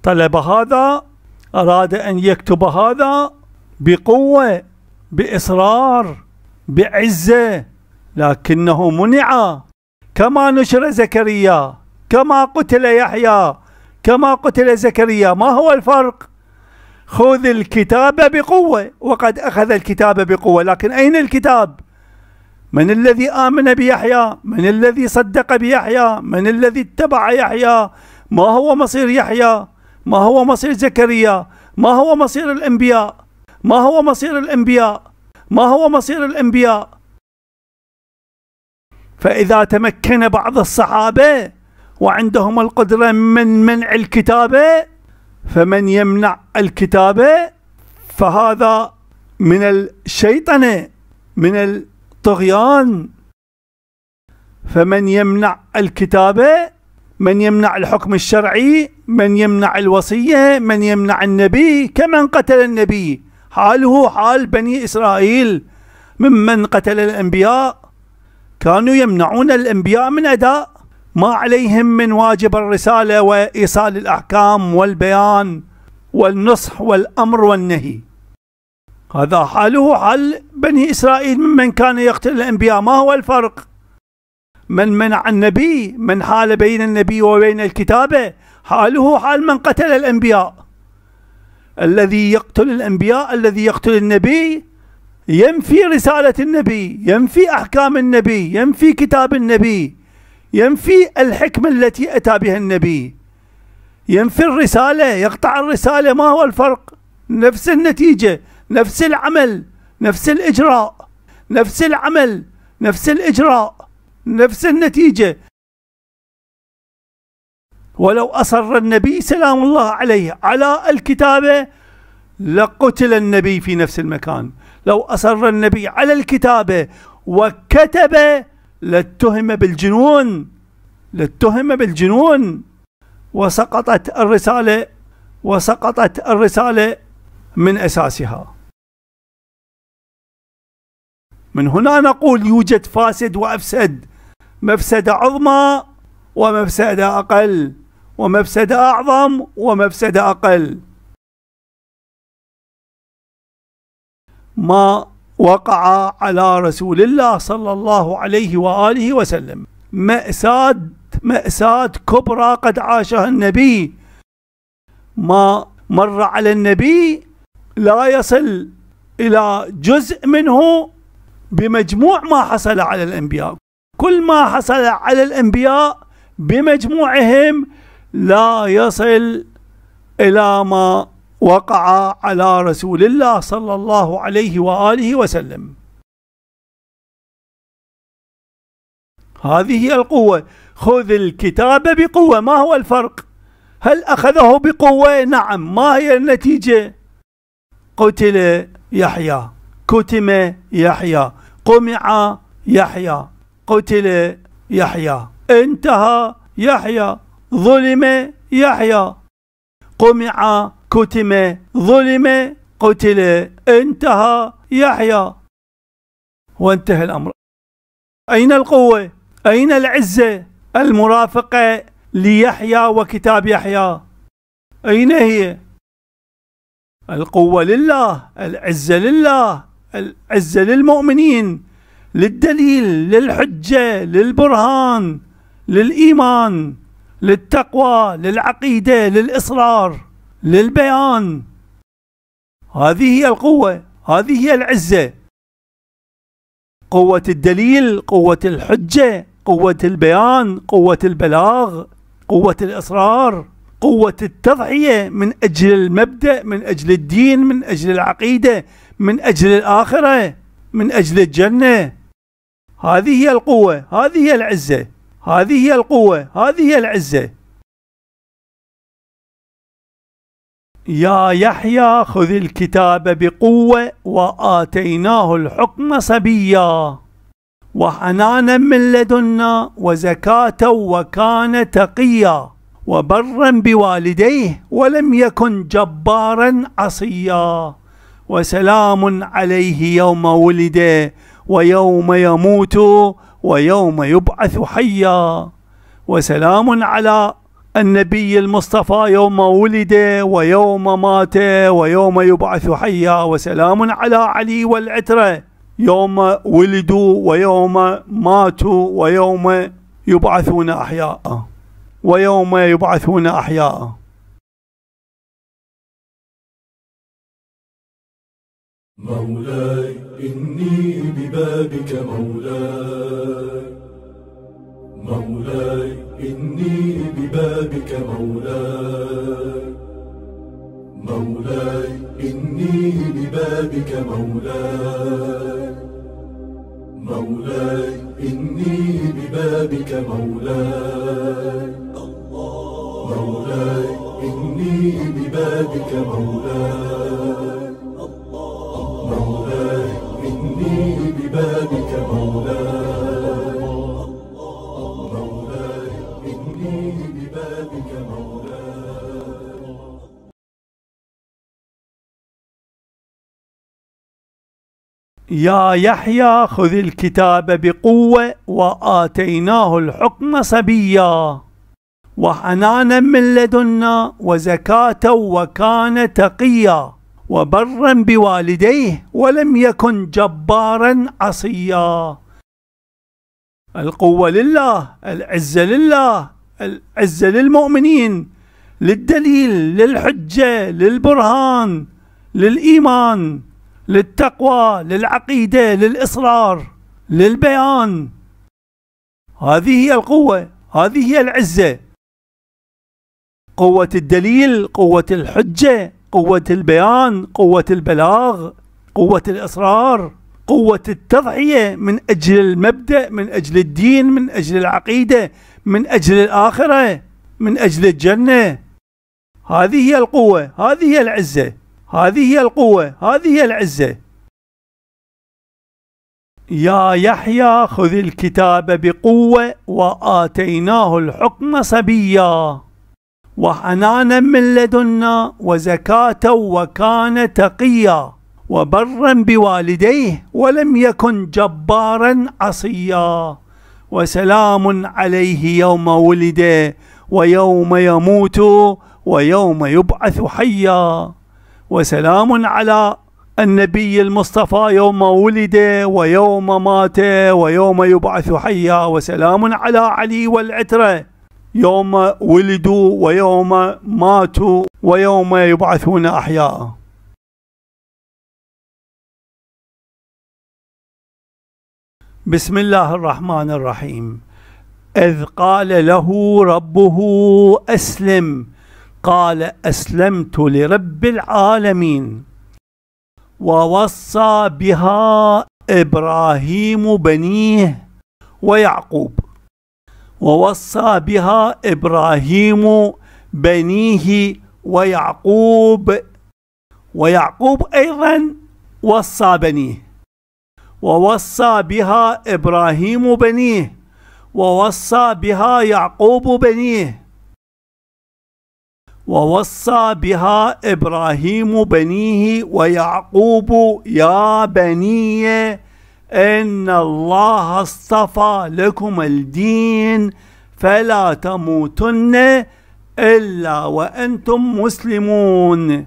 طلب هذا، أراد أن يكتب هذا بقوة، بإصرار، بعزة، لكنه منع. كما نشر زكريا، كما قتل يحيى، كما قتل زكريا. ما هو الفرق؟ خذ الكتاب بقوة، وقد أخذ الكتاب بقوة، لكن أين الكتاب؟ من الذي آمن بيحيى؟ من الذي صدق بيحيى؟ من الذي اتبع يحيى؟ ما هو مصير يحيى؟ ما هو مصير زكريا؟ ما هو مصير الأنبياء؟ ما هو مصير الأنبياء؟ ما هو مصير الأنبياء؟ فإذا تمكن بعض الصحابة وعندهم القدرة من منع الكتابة، فمن يمنع الكتابة فهذا من الشيطنة، من الطغيان. فمن يمنع الكتابة، من يمنع الحكم الشرعي، من يمنع الوصية، من يمنع النبي، كمن قتل النبي. حاله حال بني إسرائيل ممن قتل الأنبياء. كانوا يمنعون الأنبياء من أداء ما عليهم من واجب الرسالة وإيصال الأحكام والبيان والنصح والأمر والنهي. هذا حاله حال بني إسرائيل ممن كان يقتل الأنبياء. ما هو الفرق؟ من منع النبي، من حال بين النبي وبين الكتابة، حاله حال من قتل الأنبياء. الذي يقتل الأنبياء، الذي يقتل النبي، ينفي رسالة النبي، ينفي أحكام النبي، ينفي كتاب النبي، ينفي الحكمة التي أتى بها النبي، ينفي الرسالة، يقطع الرسالة. ما هو الفرق؟ نفس النتيجة، نفس العمل، نفس الإجراء، نفس العمل، نفس الإجراء، نفس النتيجة. ولو أصر النبي سلام الله عليه على الكتابة لقتل النبي في نفس المكان. لو أصر النبي على الكتابة وكتب لاتهم بالجنون، لاتهم بالجنون، وسقطت الرسالة، وسقطت الرسالة من أساسها. من هنا نقول يوجد فاسد وأفسد، مفسدة عظمى ومفسدة أقل، ومفسدة أعظم ومفسدة أقل. ما وقع على رسول الله صلى الله عليه وآله وسلم مأساة، مأساة كبرى قد عاشها النبي. ما مر على النبي لا يصل إلى جزء منه بمجموع ما حصل على الأنبياء. كل ما حصل على الأنبياء بمجموعهم لا يصل إلى ما وقع على رسول الله صلى الله عليه وآله وسلم. هذه هي القوة. خذ الكتاب بقوة. ما هو الفرق؟ هل أخذه بقوة؟ نعم. ما هي النتيجة؟ قتل يحيى، كتم يحيى، قمع يحيى، قتل يحيى، انتهى يحيى، ظلم يحيى، قمع، كتم، ظلم، قتل، انتهى يحيى، وانتهى الأمر. أين القوة؟ أين العزة المرافقة ليحيى وكتاب يحيى؟ أين هي؟ القوة لله، العزة لله، العزة للمؤمنين، للدليل، للحجة، للبرهان، للإيمان، للتقوى، للعقيدة، للإصرار، للبيان. هذه هي القوة، هذه هي العزة. قوة الدليل، قوة الحجة، قوة البيان، قوة البلاغ، قوة الإصرار، قوة التضحية من أجل المبدأ، من أجل الدين، من أجل العقيدة، من أجل الآخرة، من أجل الجنة. هذه هي القوة، هذه هي العزة، هذه هي القوة، هذه هي العزة. يا يحيى خذ الكتاب بقوة وآتيناه الحكم صبيا وحنانا من لدنا وزكاة وكان تقيا وبرا بوالديه ولم يكن جبارا عصيا وسلام عليه يوم ولد ويوم يموت ويوم يبعث حيا. وسلام على النبي المصطفى يوم ولد ويوم مات ويوم يبعث حيا، وسلام على علي والعترة يوم ولدوا ويوم ماتوا ويوم يبعثون أحياء ويوم يبعثون أحياء. مولاي إني ببابك مولاي، مولاي إني ببابك مولاي، مولاي إني ببابك مولاي، مولاي إني ببابك مولاي، مولاي إني ببابك مولاي، مولاي إني ببابك مولاي، مولاي إني ببابك مولاي. يا يحيى خذ الكتاب بقوة وآتيناه الحكم صبيا وحنانا من لدنا وزكاة وكان تقيا وبرا بوالديه ولم يكن جبارا عصيا. القوة لله، العزة لله، العزة للمؤمنين، للدليل، للحجة، للبرهان، للإيمان، للتقوى، للعقيدة، للإصرار، للبيان. هذه هي القوة، هذه هي العزة. قوة الدليل، قوة الحجة، قوة البيان، قوة البلاغ، قوة الإصرار، قوة التضحية من أجل المبدأ، من أجل الدين، من أجل العقيدة، من أجل الآخرة، من أجل الجنة. هذه هي القوة، هذه هي العزة، هذه هي القوة، هذه هي العزة. يا يحيى خذ الكتاب بقوة وآتيناه الحكم صبيا وحنانا من لدنا وزكاة وكان تقيا وبرا بوالديه ولم يكن جبارا عصيا. وسلام عليه يوم ولد ويوم يموت ويوم يبعث حيا. وسلام على النبي المصطفى يوم ولد ويوم مات ويوم يبعث حيا. وسلام على علي والعترة يوم ولدوا ويوم ماتوا ويوم يبعثون أحياء. بسم الله الرحمن الرحيم. إذ قال له ربه أسلم قال أسلمت لرب العالمين. ووصى بها إبراهيم بنيه ويعقوب. ووصى بها إبراهيم بنيه ويعقوب. ويعقوب أيضا وصى بنيه. ووصى بها إبراهيم بنيه ووصى بها يعقوب بنيه. ووصى بها إبراهيم بنيه ويعقوب يا بني إن الله اصطفى لكم الدين فلا تموتن إلا وأنتم مسلمون.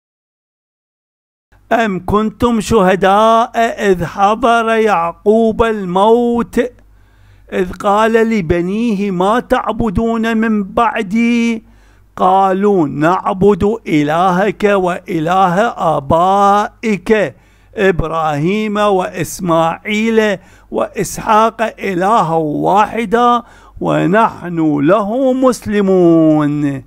أم كنتم شهداء إذ حضر يعقوب الموت إذ قال لبنيه ما تعبدون من بعدي قالوا نعبد إلهك وإله آبائك إبراهيم وإسماعيل وإسحاق إلها واحدا ونحن له مسلمون.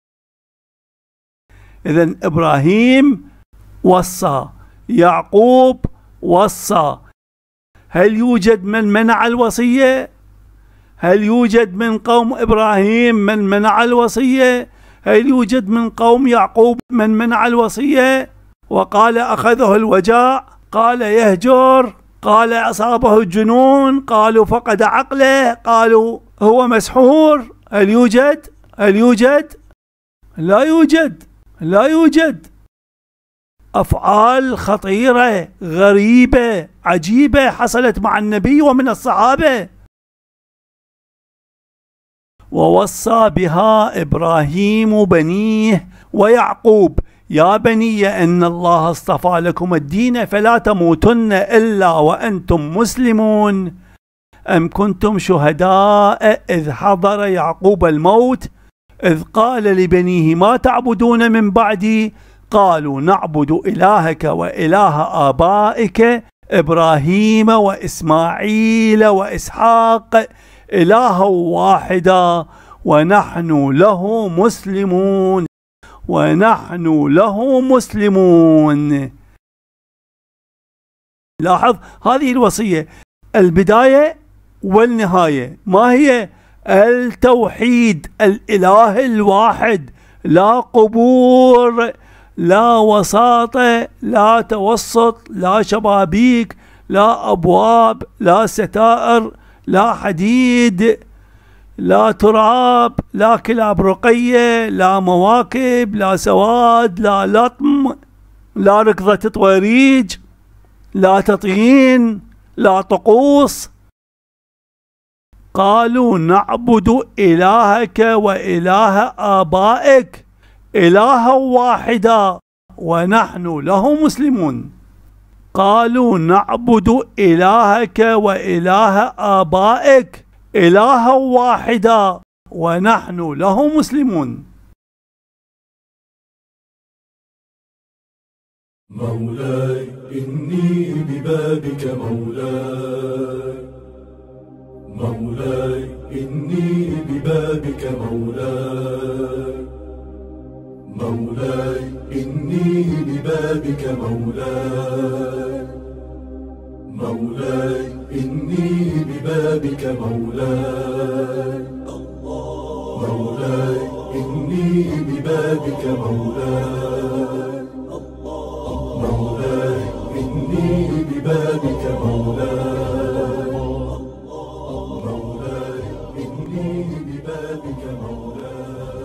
إذن إبراهيم وصى، يعقوب وصى. هل يوجد من منع الوصية؟ هل يوجد من قوم إبراهيم من منع الوصية؟ هل يوجد من قوم يعقوب من منع الوصية؟ وقال أخذه الوجاع، قال يهجر، قال أصابه الجنون، قالوا فقد عقله، قالوا هو مسحور. هل يوجد؟ هل يوجد؟ لا يوجد، لا يوجد. أفعال خطيرة غريبة عجيبة حصلت مع النبي ومن الصحابة. ووصى بها إبراهيم بنيه ويعقوب يا بني إن الله اصطفى لكم الدين فلا تموتن إلا وأنتم مسلمون أم كنتم شهداء إذ حضر يعقوب الموت إذ قال لبنيه ما تعبدون من بعدي قالوا نعبد إلهك وإله آبائك إبراهيم وإسماعيل وإسحاق إلها واحدا ونحن له مسلمون ونحن له مسلمون. لاحظ هذه الوصية البداية والنهاية ما هي؟ التوحيد، الإله الواحد، لا قبور، لا وساطة، لا توسط، لا شبابيك، لا أبواب، لا ستائر، لا حديد، لا تراب، لا كلاب رقية، لا مواكب، لا سواد، لا لطم، لا ركضة طويريج، لا تطين، لا طقوس. قالوا نعبد إلهك وإله آبائك إلها واحدا ونحن له مسلمون. قالوا نعبد إلهك وإله آبائك إلها واحدا ونحن له مسلمون. مولاي إني ببابك مولاي، مولاي إني ببابك مولاي، مولاي إني ببابك مولاي، مولاي إني ببابك مولاي، مولاي إني ببابك مولاي، مولاي إني ببابك مولاي، مولاي إني ببابك مولاي.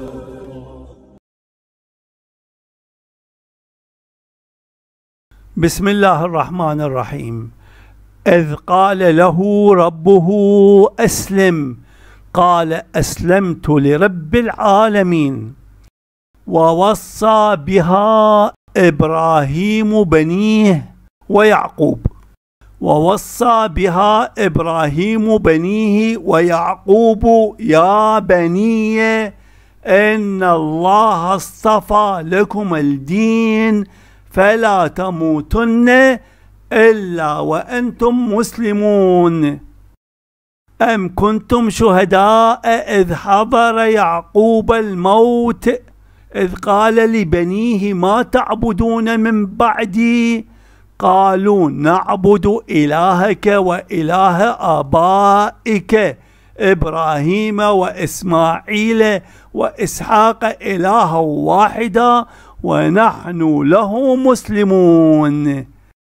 بسم الله الرحمن الرحيم. إذ قال له ربه أسلم قال أسلمت لرب العالمين. ووصى بها إبراهيم بنيه ويعقوب ووصى بها إبراهيم بنيه ويعقوب يا بني إن الله اصطفى لكم الدين فلا تموتن إلا وأنتم مسلمون. أم كنتم شهداء إذ حضر يعقوب الموت إذ قال لبنيه ما تعبدون من بعدي قالوا نعبد إلهك وإله آبائك إبراهيم وإسماعيل وإسحاق إلها واحدا ونحن له مسلمون.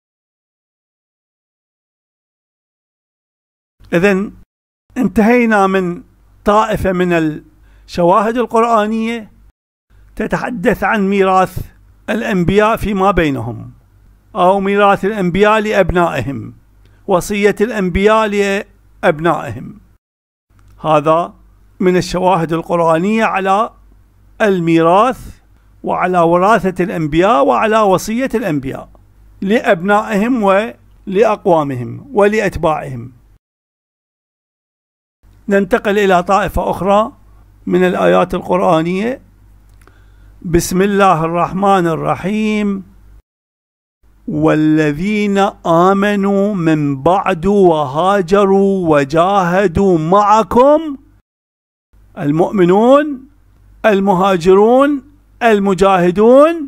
إذن انتهينا من طائفة من الشواهد القرآنية تتحدث عن ميراث الأنبياء فيما بينهم، أو ميراث الأنبياء لأبنائهم، وصية الأنبياء لأبنائهم. هذا من الشواهد القرآنية على الميراث وعلى وراثة الأنبياء وعلى وصية الأنبياء لأبنائهم ولأقوامهم ولأتباعهم. ننتقل إلى طائفة أخرى من الآيات القرآنية. بسم الله الرحمن الرحيم. والذين آمنوا من بعد وهاجروا وجاهدوا معكم، المؤمنون المهاجرون المجاهدون،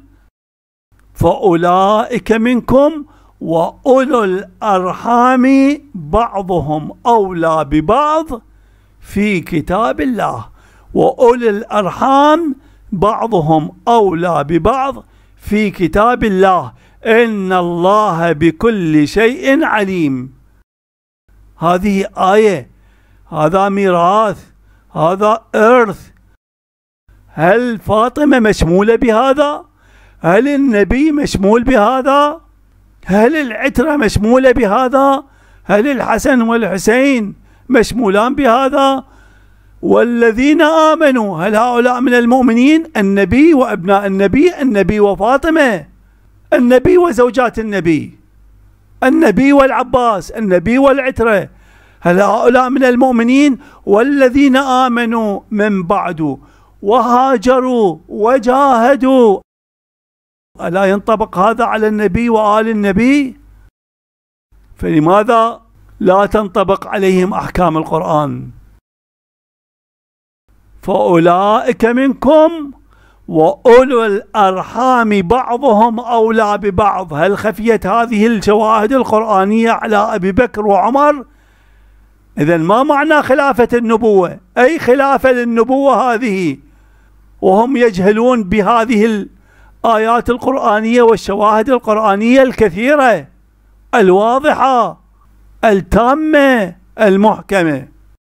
فأولئك منكم وأولو الأرحام بعضهم أولى ببعض في كتاب الله. وأولي الأرحام بعضهم أولى ببعض في كتاب الله إن الله بكل شيء عليم. هذه آية، هذا ميراث، هذا إرث. هل فاطمة مشمولة بهذا؟ هل النبي مشمول بهذا؟ هل العترة مشمولة بهذا؟ هل الحسن والحسين مشمولان بهذا؟ والذين آمنوا، هل هؤلاء من المؤمنين؟ النبي وأبناء النبي، النبي وفاطمة، النبي وزوجات النبي، النبي والعباس، النبي والعترة، هل هؤلاء من المؤمنين؟ والذين آمنوا من بعد وهاجروا وجاهدوا، ألا ينطبق هذا على النبي وآل النبي؟ فلماذا لا تنطبق عليهم أحكام القرآن؟ فأولئك منكم وأولو الأرحام بعضهم أولى ببعض. هل خفيت هذه الشواهد القرآنية على أبي بكر وعمر؟ إذن ما معنى خلافة النبوة؟ أي خلافة للنبوة هذه وهم يجهلون بهذه الآيات القرآنية والشواهد القرآنية الكثيرة الواضحة التامة المحكمة.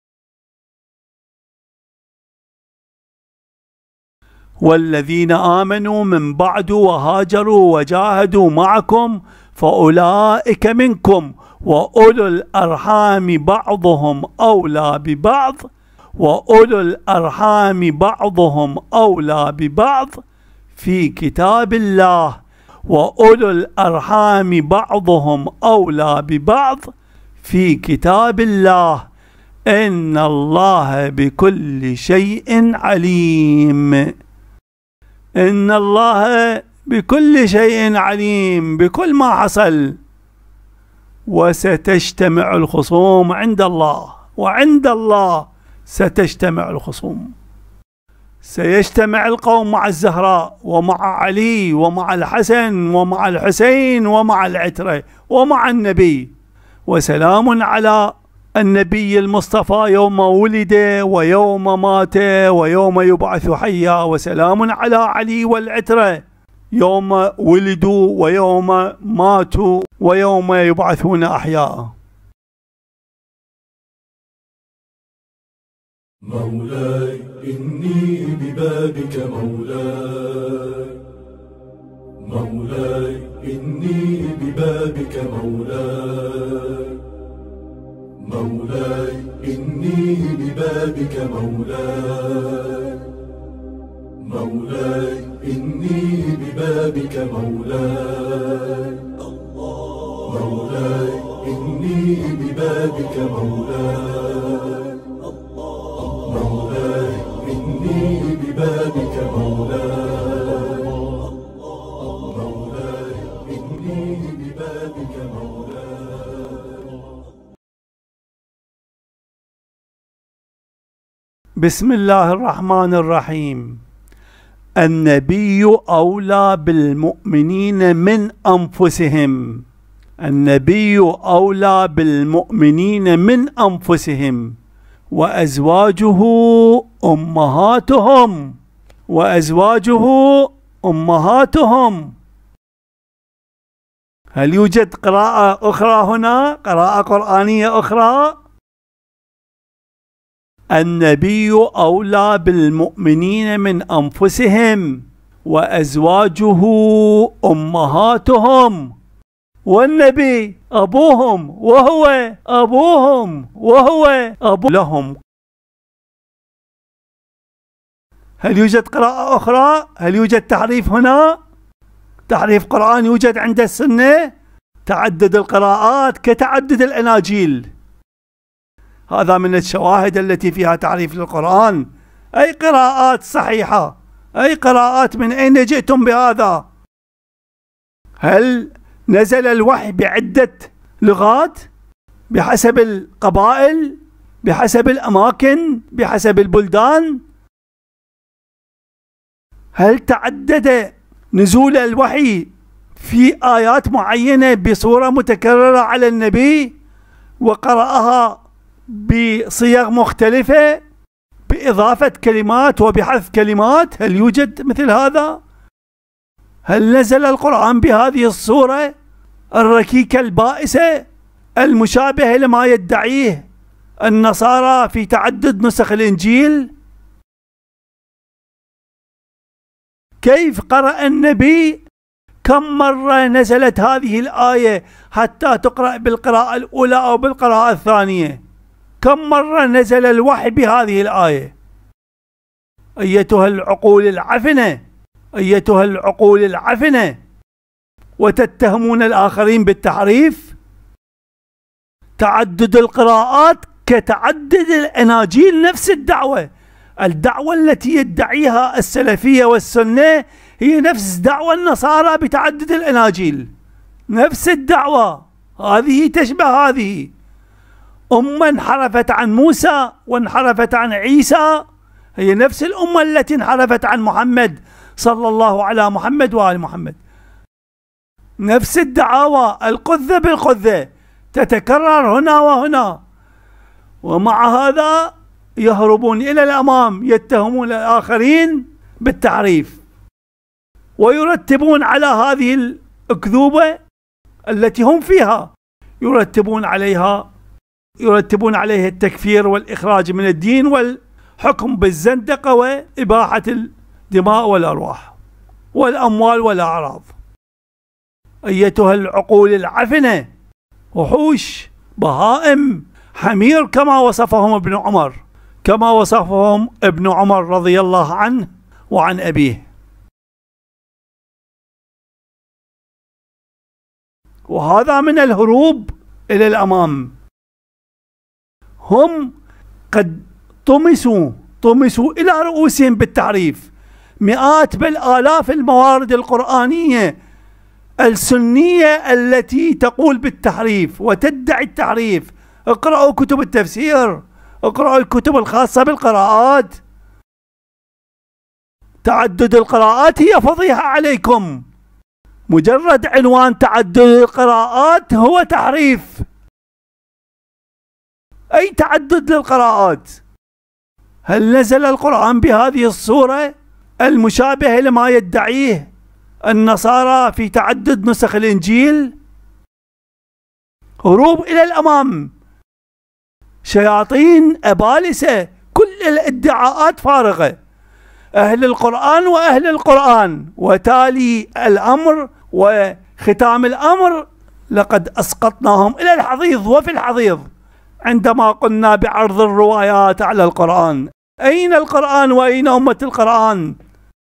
والذين آمنوا من بعد وهاجروا وجاهدوا معكم فأولئك منكم وأولو الأرحام بعضهم أولى ببعض وأولو الأرحام بعضهم أولى ببعض في كتاب الله وأولو الأرحام بعضهم أولى ببعض في كتاب الله إن الله بكل شيء عليم. إن الله بكل شيء عليم بكل ما حصل. وستجتمع الخصوم عند الله، وعند الله ستجتمع الخصوم. سيجتمع القوم مع الزهراء ومع علي ومع الحسن ومع الحسين ومع العترة ومع النبي. وسلام على النبي المصطفى يوم ولد ويوم مات ويوم يبعث حيا. وسلام على علي والعترة يوم ولدوا ويوم ماتوا ويوم يبعثون أحياء. مولاي إني ببابك مولاي، مولاي إني ببابك مولاي، مولاي إني ببابك مولاي، مولاي إني ببابك مولاي، مولاي إني ببابك مولاي، مولاي إني ببابك مولاي، مولاي إني ببابك مولاي. بسم الله الرحمن الرحيم. النبي أولى بالمؤمنين من أنفسهم. النبي أولى بالمؤمنين من أنفسهم وأزواجه أمهاتهم. وأزواجه أمهاتهم. هل يوجد قراءة أخرى هنا؟ قراءة قرآنية أخرى؟ النبي أولى بالمؤمنين من أنفسهم وأزواجه أمهاتهم. والنبي أبوهم وهو أبوهم وهو أبو لهم. هل يوجد قراءة أخرى؟ هل يوجد تحريف هنا؟ تحريف قرآن يوجد عند السنة؟ تعدد القراءات كتعدد الأناجيل. هذا من الشواهد التي فيها تعريف للقرآن. أي قراءات صحيحة؟ أي قراءات؟ من أين جئتم بهذا؟ هل نزل الوحي بعدة لغات بحسب القبائل، بحسب الأماكن، بحسب البلدان؟ هل تعدد نزول الوحي في آيات معينة بصورة متكررة على النبي وقرأها بصيغ مختلفة بإضافة كلمات وبحذف كلمات؟ هل يوجد مثل هذا؟ هل نزل القرآن بهذه الصورة الركيكة البائسة المشابهة لما يدعيه النصارى في تعدد نسخ الإنجيل؟ كيف قرأ النبي؟ كم مرة نزلت هذه الآية حتى تقرأ بالقراءة الأولى أو بالقراءة الثانية؟ كم مرة نزل الوحي بهذه الآية؟ أيتها العقول العفنة، أيتها العقول العفنة، وتتهمون الآخرين بالتحريف. تعدد القراءات كتعدد الأناجيل، نفس الدعوة. الدعوة التي يدعيها السلفية والسنة هي نفس دعوة النصارى بتعدد الأناجيل، نفس الدعوة، هذه تشبه هذه. أمة انحرفت عن موسى وانحرفت عن عيسى، هي نفس الأمة التي انحرفت عن محمد صلى الله على محمد وآل محمد. نفس الدعاوى، القذة بالقذة تتكرر هنا وهنا، ومع هذا يهربون إلى الأمام، يتهمون الآخرين بالتحريف، ويرتبون على هذه الأكذوبة التي هم فيها، يرتبون عليها يرتبون عليها التكفير والإخراج من الدين والحكم بالزندقة وإباحة الدماء والأرواح والأموال والأعراض. أيتها العقول العفنة، وحوش، بهائم، حمير، كما وصفهم ابن عمر، كما وصفهم ابن عمر رضي الله عنه وعن أبيه. وهذا من الهروب إلى الأمام. هم قد طمسوا طمسوا إلى رؤوسهم بالتعريف. مئات بل آلاف الموارد القرآنية السنية التي تقول بالتحريف وتدعي التحريف. اقرأوا كتب التفسير، اقرأوا الكتب الخاصة بالقراءات. تعدد القراءات هي فضيحة عليكم. مجرد عنوان تعدد القراءات هو تحريف. أي تعدد للقراءات؟ هل نزل القرآن بهذه الصورة المشابهة لما يدعيه النصارى في تعدد نسخ الإنجيل؟ هروب إلى الأمام، شياطين أبالسة، كل الادعاءات فارغة. أهل القرآن وأهل القرآن، وتالي الأمر وختام الأمر لقد أسقطناهم إلى الحضيض وفي الحضيض عندما قلنا بعرض الروايات على القرآن. أين القرآن وأين أمة القرآن؟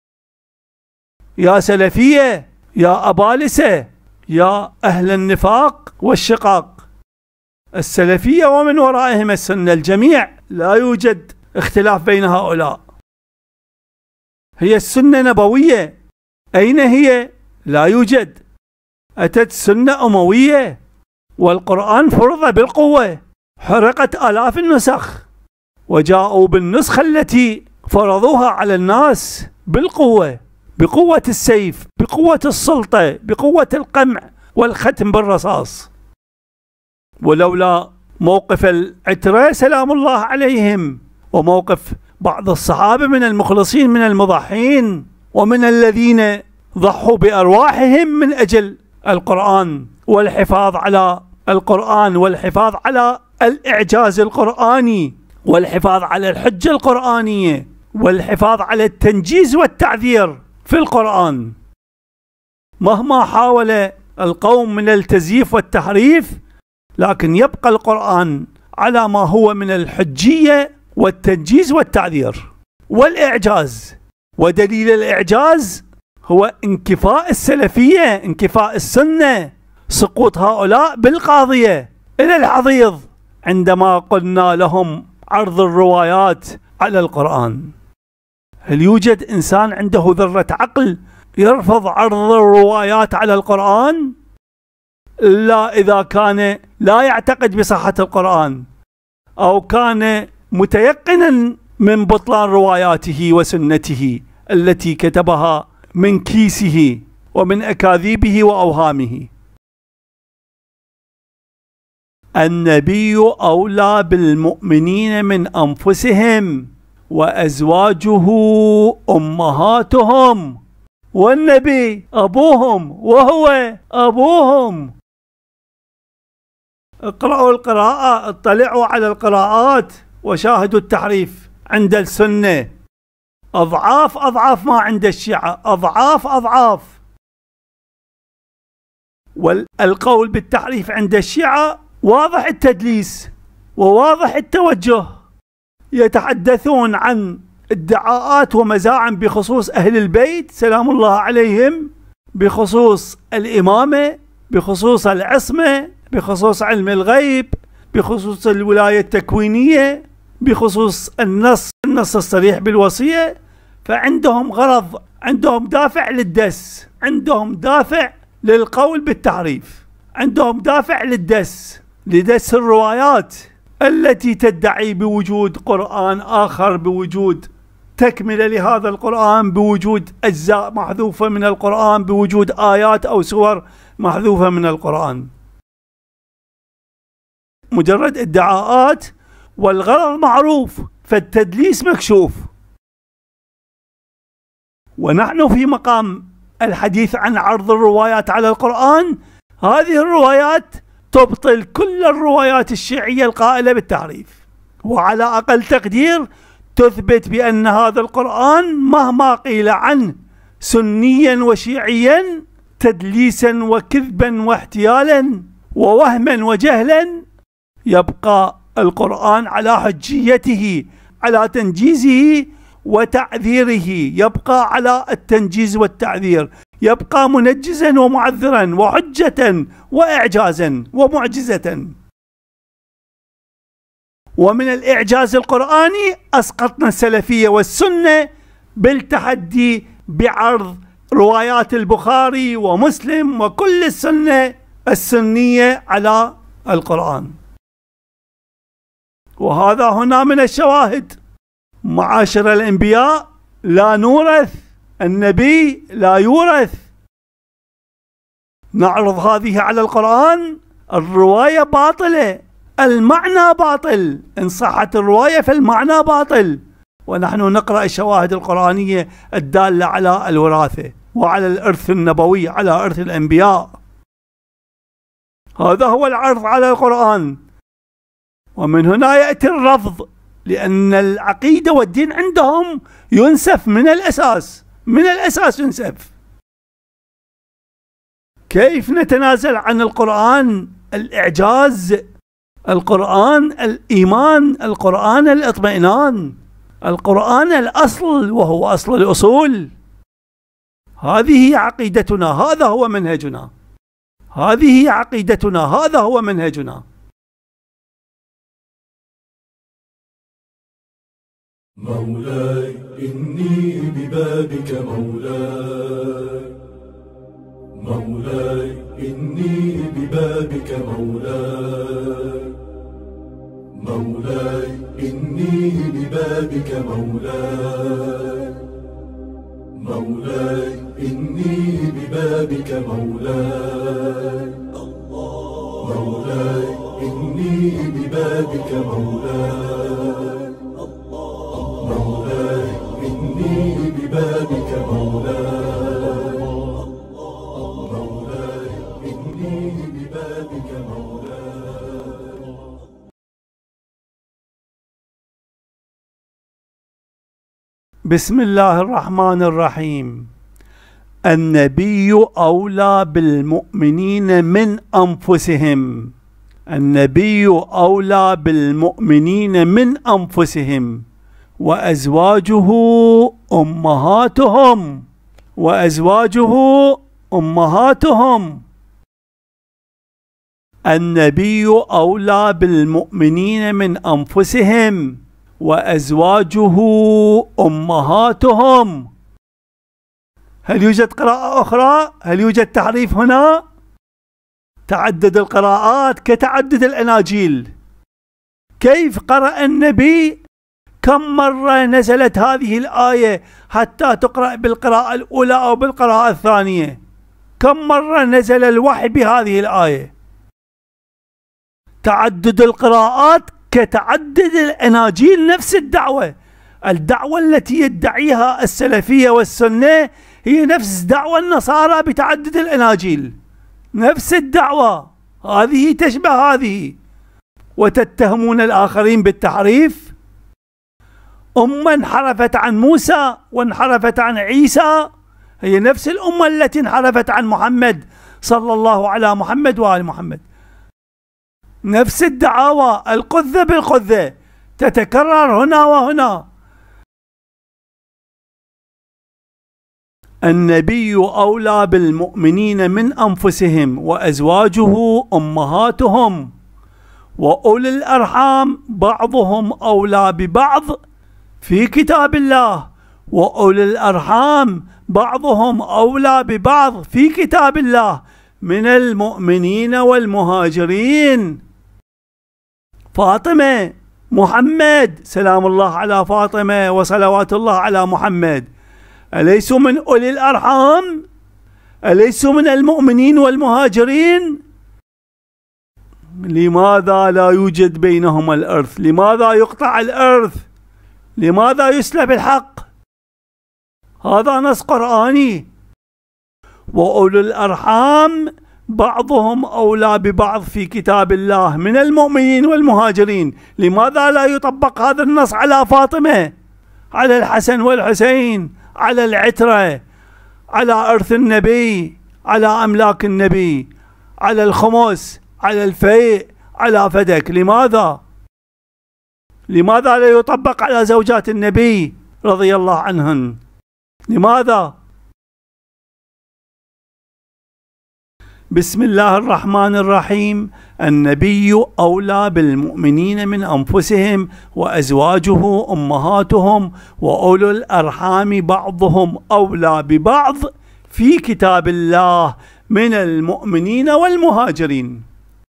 يا سلفية، يا أبالسة، يا أهل النفاق والشقاق. السلفية ومن ورائهم السنة، الجميع لا يوجد اختلاف بين هؤلاء. هي السنة نبوية، أين هي؟ لا يوجد. أتت سنة أموية، والقرآن فرض بالقوة، حرقت آلاف النسخ، وجاءوا بالنسخة التي فرضوها على الناس بالقوة، بقوة السيف، بقوة السلطة، بقوة القمع والختم بالرصاص. ولولا موقف العترة سلام الله عليهم، وموقف بعض الصحابة من المخلصين من المضحين، ومن الذين ضحوا بأرواحهم من أجل القرآن والحفاظ على القرآن والحفاظ على الإعجاز القرآني والحفاظ على الحجة القرآنية والحفاظ على التنجيز والتعذير في القرآن. مهما حاول القوم من التزييف والتحريف، لكن يبقى القرآن على ما هو من الحجية والتنجيز والتعذير والإعجاز. ودليل الإعجاز هو انكفاء السلفية، انكفاء السنة، سقوط هؤلاء بالقاضية إلى الحضيض عندما قلنا لهم عرض الروايات على القرآن. هل يوجد إنسان عنده ذرة عقل يرفض عرض الروايات على القرآن؟ إلا إذا كان لا يعتقد بصحة القرآن، أو كان متيقنا من بطلان رواياته وسنته التي كتبها من كيسه ومن أكاذيبه وأوهامه. النبي أولى بالمؤمنين من أنفسهم وأزواجه أمهاتهم، والنبي أبوهم وهو أبوهم. اقرأوا القراءة، اطلعوا على القراءات وشاهدوا التحريف عند السنة أضعاف أضعاف ما عند الشيعة، أضعاف أضعاف. والقول بالتحريف عند الشيعة واضح التدليس، وواضح التوجه، يتحدثون عن ادعاءات ومزاعم بخصوص أهل البيت سلام الله عليهم، بخصوص الإمامة، بخصوص العصمة، بخصوص علم الغيب، بخصوص الولاية التكوينية، بخصوص النص النص الصريح بالوصية. فعندهم غرض، عندهم دافع للدس، عندهم دافع للقول بالتحريف، عندهم دافع للدس، لدس الروايات التي تدعي بوجود قرآن آخر، بوجود تكملة لهذا القرآن، بوجود أجزاء محذوفة من القرآن، بوجود آيات أو سور محذوفة من القرآن. مجرد ادعاءات والغرض معروف، فالتدليس مكشوف. ونحن في مقام الحديث عن عرض الروايات على القرآن. هذه الروايات تبطل كل الروايات الشيعية القائلة بالتحريف، وعلى أقل تقدير تثبت بأن هذا القرآن مهما قيل عنه سنيا وشيعيا تدليسا وكذبا واحتيالا ووهما وجهلا، يبقى القرآن على حجيته، على تنجيزه وتعذيره، يبقى على التنجيز والتعذير، يبقى منجزا ومعذرا وحجة وإعجازا ومعجزة. ومن الإعجاز القرآني أسقطنا السلفية والسنة بالتحدي بعرض روايات البخاري ومسلم وكل السنة السنية على القرآن. وهذا هنا من الشواهد. معاشر الأنبياء لا نورث، النبي لا يورث. نعرض هذه على القرآن، الرواية باطلة، المعنى باطل، إن صحت الرواية فالمعنى باطل. ونحن نقرأ الشواهد القرآنية الدالة على الوراثة وعلى الإرث النبوي، على إرث الأنبياء. هذا هو العرض على القرآن. ومن هنا يأتي الرفض، لأن العقيدة والدين عندهم ينسف من الأساس، من الأساس ينسف. كيف نتنازل عن القرآن؟ الإعجاز، القرآن الإيمان، القرآن الاطمئنان، القرآن الأصل وهو أصل الأصول. هذه عقيدتنا، هذا هو منهجنا، هذه عقيدتنا، هذا هو منهجنا. مولاي إني ببابك مولاي، مولاي إني ببابك مولاي، مولاي إني ببابك مولاي، مولاي إني ببابك مولاي، مولاي إني ببابك مولاي، مولاي إني ببابك مولاي، مولاي إني ببابك مولاي. بسم الله الرحمن الرحيم. النبي أولى بالمؤمنين من أنفسهم، النبي أولى بالمؤمنين من أنفسهم، وأزواجه أمهاتهم، وأزواجه أمهاتهم. النبي أولى بالمؤمنين من أنفسهم، وأزواجه أمهاتهم. هل يوجد قراءة أخرى؟ هل يوجد تحريف هنا؟ تعدد القراءات كتعدد الأناجيل. كيف قرأ النبي؟ كم مرة نزلت هذه الآية حتى تقرأ بالقراءة الأولى أو بالقراءة الثانية؟ كم مرة نزل الوحي بهذه الآية؟ تعدد القراءات كتعدد الأناجيل. نفس الدعوة، الدعوة التي يدعيها السلفية والسنة هي نفس دعوة النصارى بتعدد الأناجيل، نفس الدعوة، هذه تشبه هذه. وتتهمون الآخرين بالتحريف. أمة انحرفت عن موسى وانحرفت عن عيسى، هي نفس الأمة التي انحرفت عن محمد صلى الله على محمد وآل محمد. نفس الدعاوى القذة بالقذة تتكرر هنا وهنا. النبي أولى بالمؤمنين من أنفسهم وأزواجه أمهاتهم وأولي الأرحام بعضهم أولى ببعض في كتاب الله وأولي الأرحام بعضهم أولى ببعض في كتاب الله من المؤمنين والمهاجرين. فاطمة محمد سلام الله على فاطمة وصلوات الله على محمد أليسوا من أولي الأرحام؟ أليسوا من المؤمنين والمهاجرين؟ لماذا لا يوجد بينهما الإرث؟ لماذا يقطع الإرث؟ لماذا يسلب الحق؟ هذا نص قرآني. وأولي الأرحام بعضهم أولى ببعض في كتاب الله من المؤمنين والمهاجرين. لماذا لا يطبق هذا النص على فاطمة، على الحسن والحسين، على العترة، على إرث النبي، على أملاك النبي، على الخمس، على الفيء، على فدك؟ لماذا؟ لماذا لا يطبق على زوجات النبي رضي الله عنهن؟ لماذا؟ بسم الله الرحمن الرحيم. النبي أولى بالمؤمنين من أنفسهم وأزواجه أمهاتهم وأولو الأرحام بعضهم أولى ببعض في كتاب الله من المؤمنين والمهاجرين.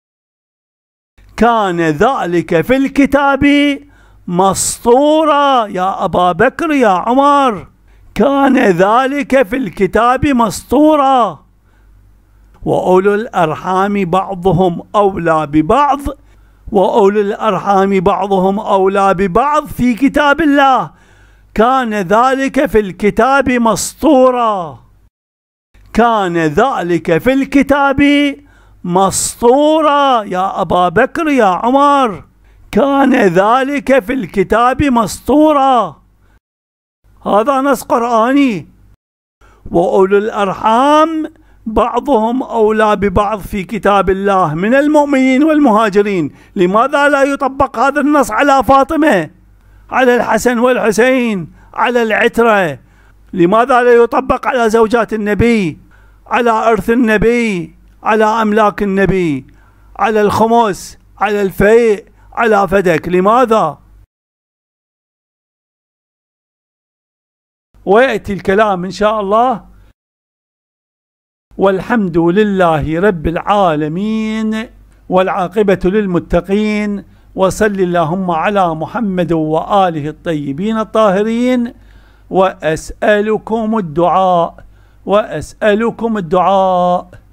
كان ذلك في الكتاب مسطورا يا أبا بكر يا عمر، كان ذلك في الكتاب مسطورا. وأولو الأرحام بعضهم أولى ببعض وأولو الأرحام بعضهم أولى ببعض في كتاب الله كان ذلك في الكتاب مسطورا. كان ذلك في الكتاب مسطورا يا أبا بكر يا عمر، كان ذلك في الكتاب مسطورا. هذا نص قرآني. وأولو الأرحام بعضهم أولى ببعض في كتاب الله من المؤمنين والمهاجرين. لماذا لا يطبق هذا النص على فاطمة، على الحسن والحسين، على العترة؟ لماذا لا يطبق على زوجات النبي، على إرث النبي، على أملاك النبي، على الخمس، على الفيء، على فدك؟ لماذا؟ ويأتي الكلام إن شاء الله. والحمد لله رب العالمين والعاقبة للمتقين، وصل اللهم على محمد وآله الطيبين الطاهرين. وأسألكم الدعاء وأسألكم الدعاء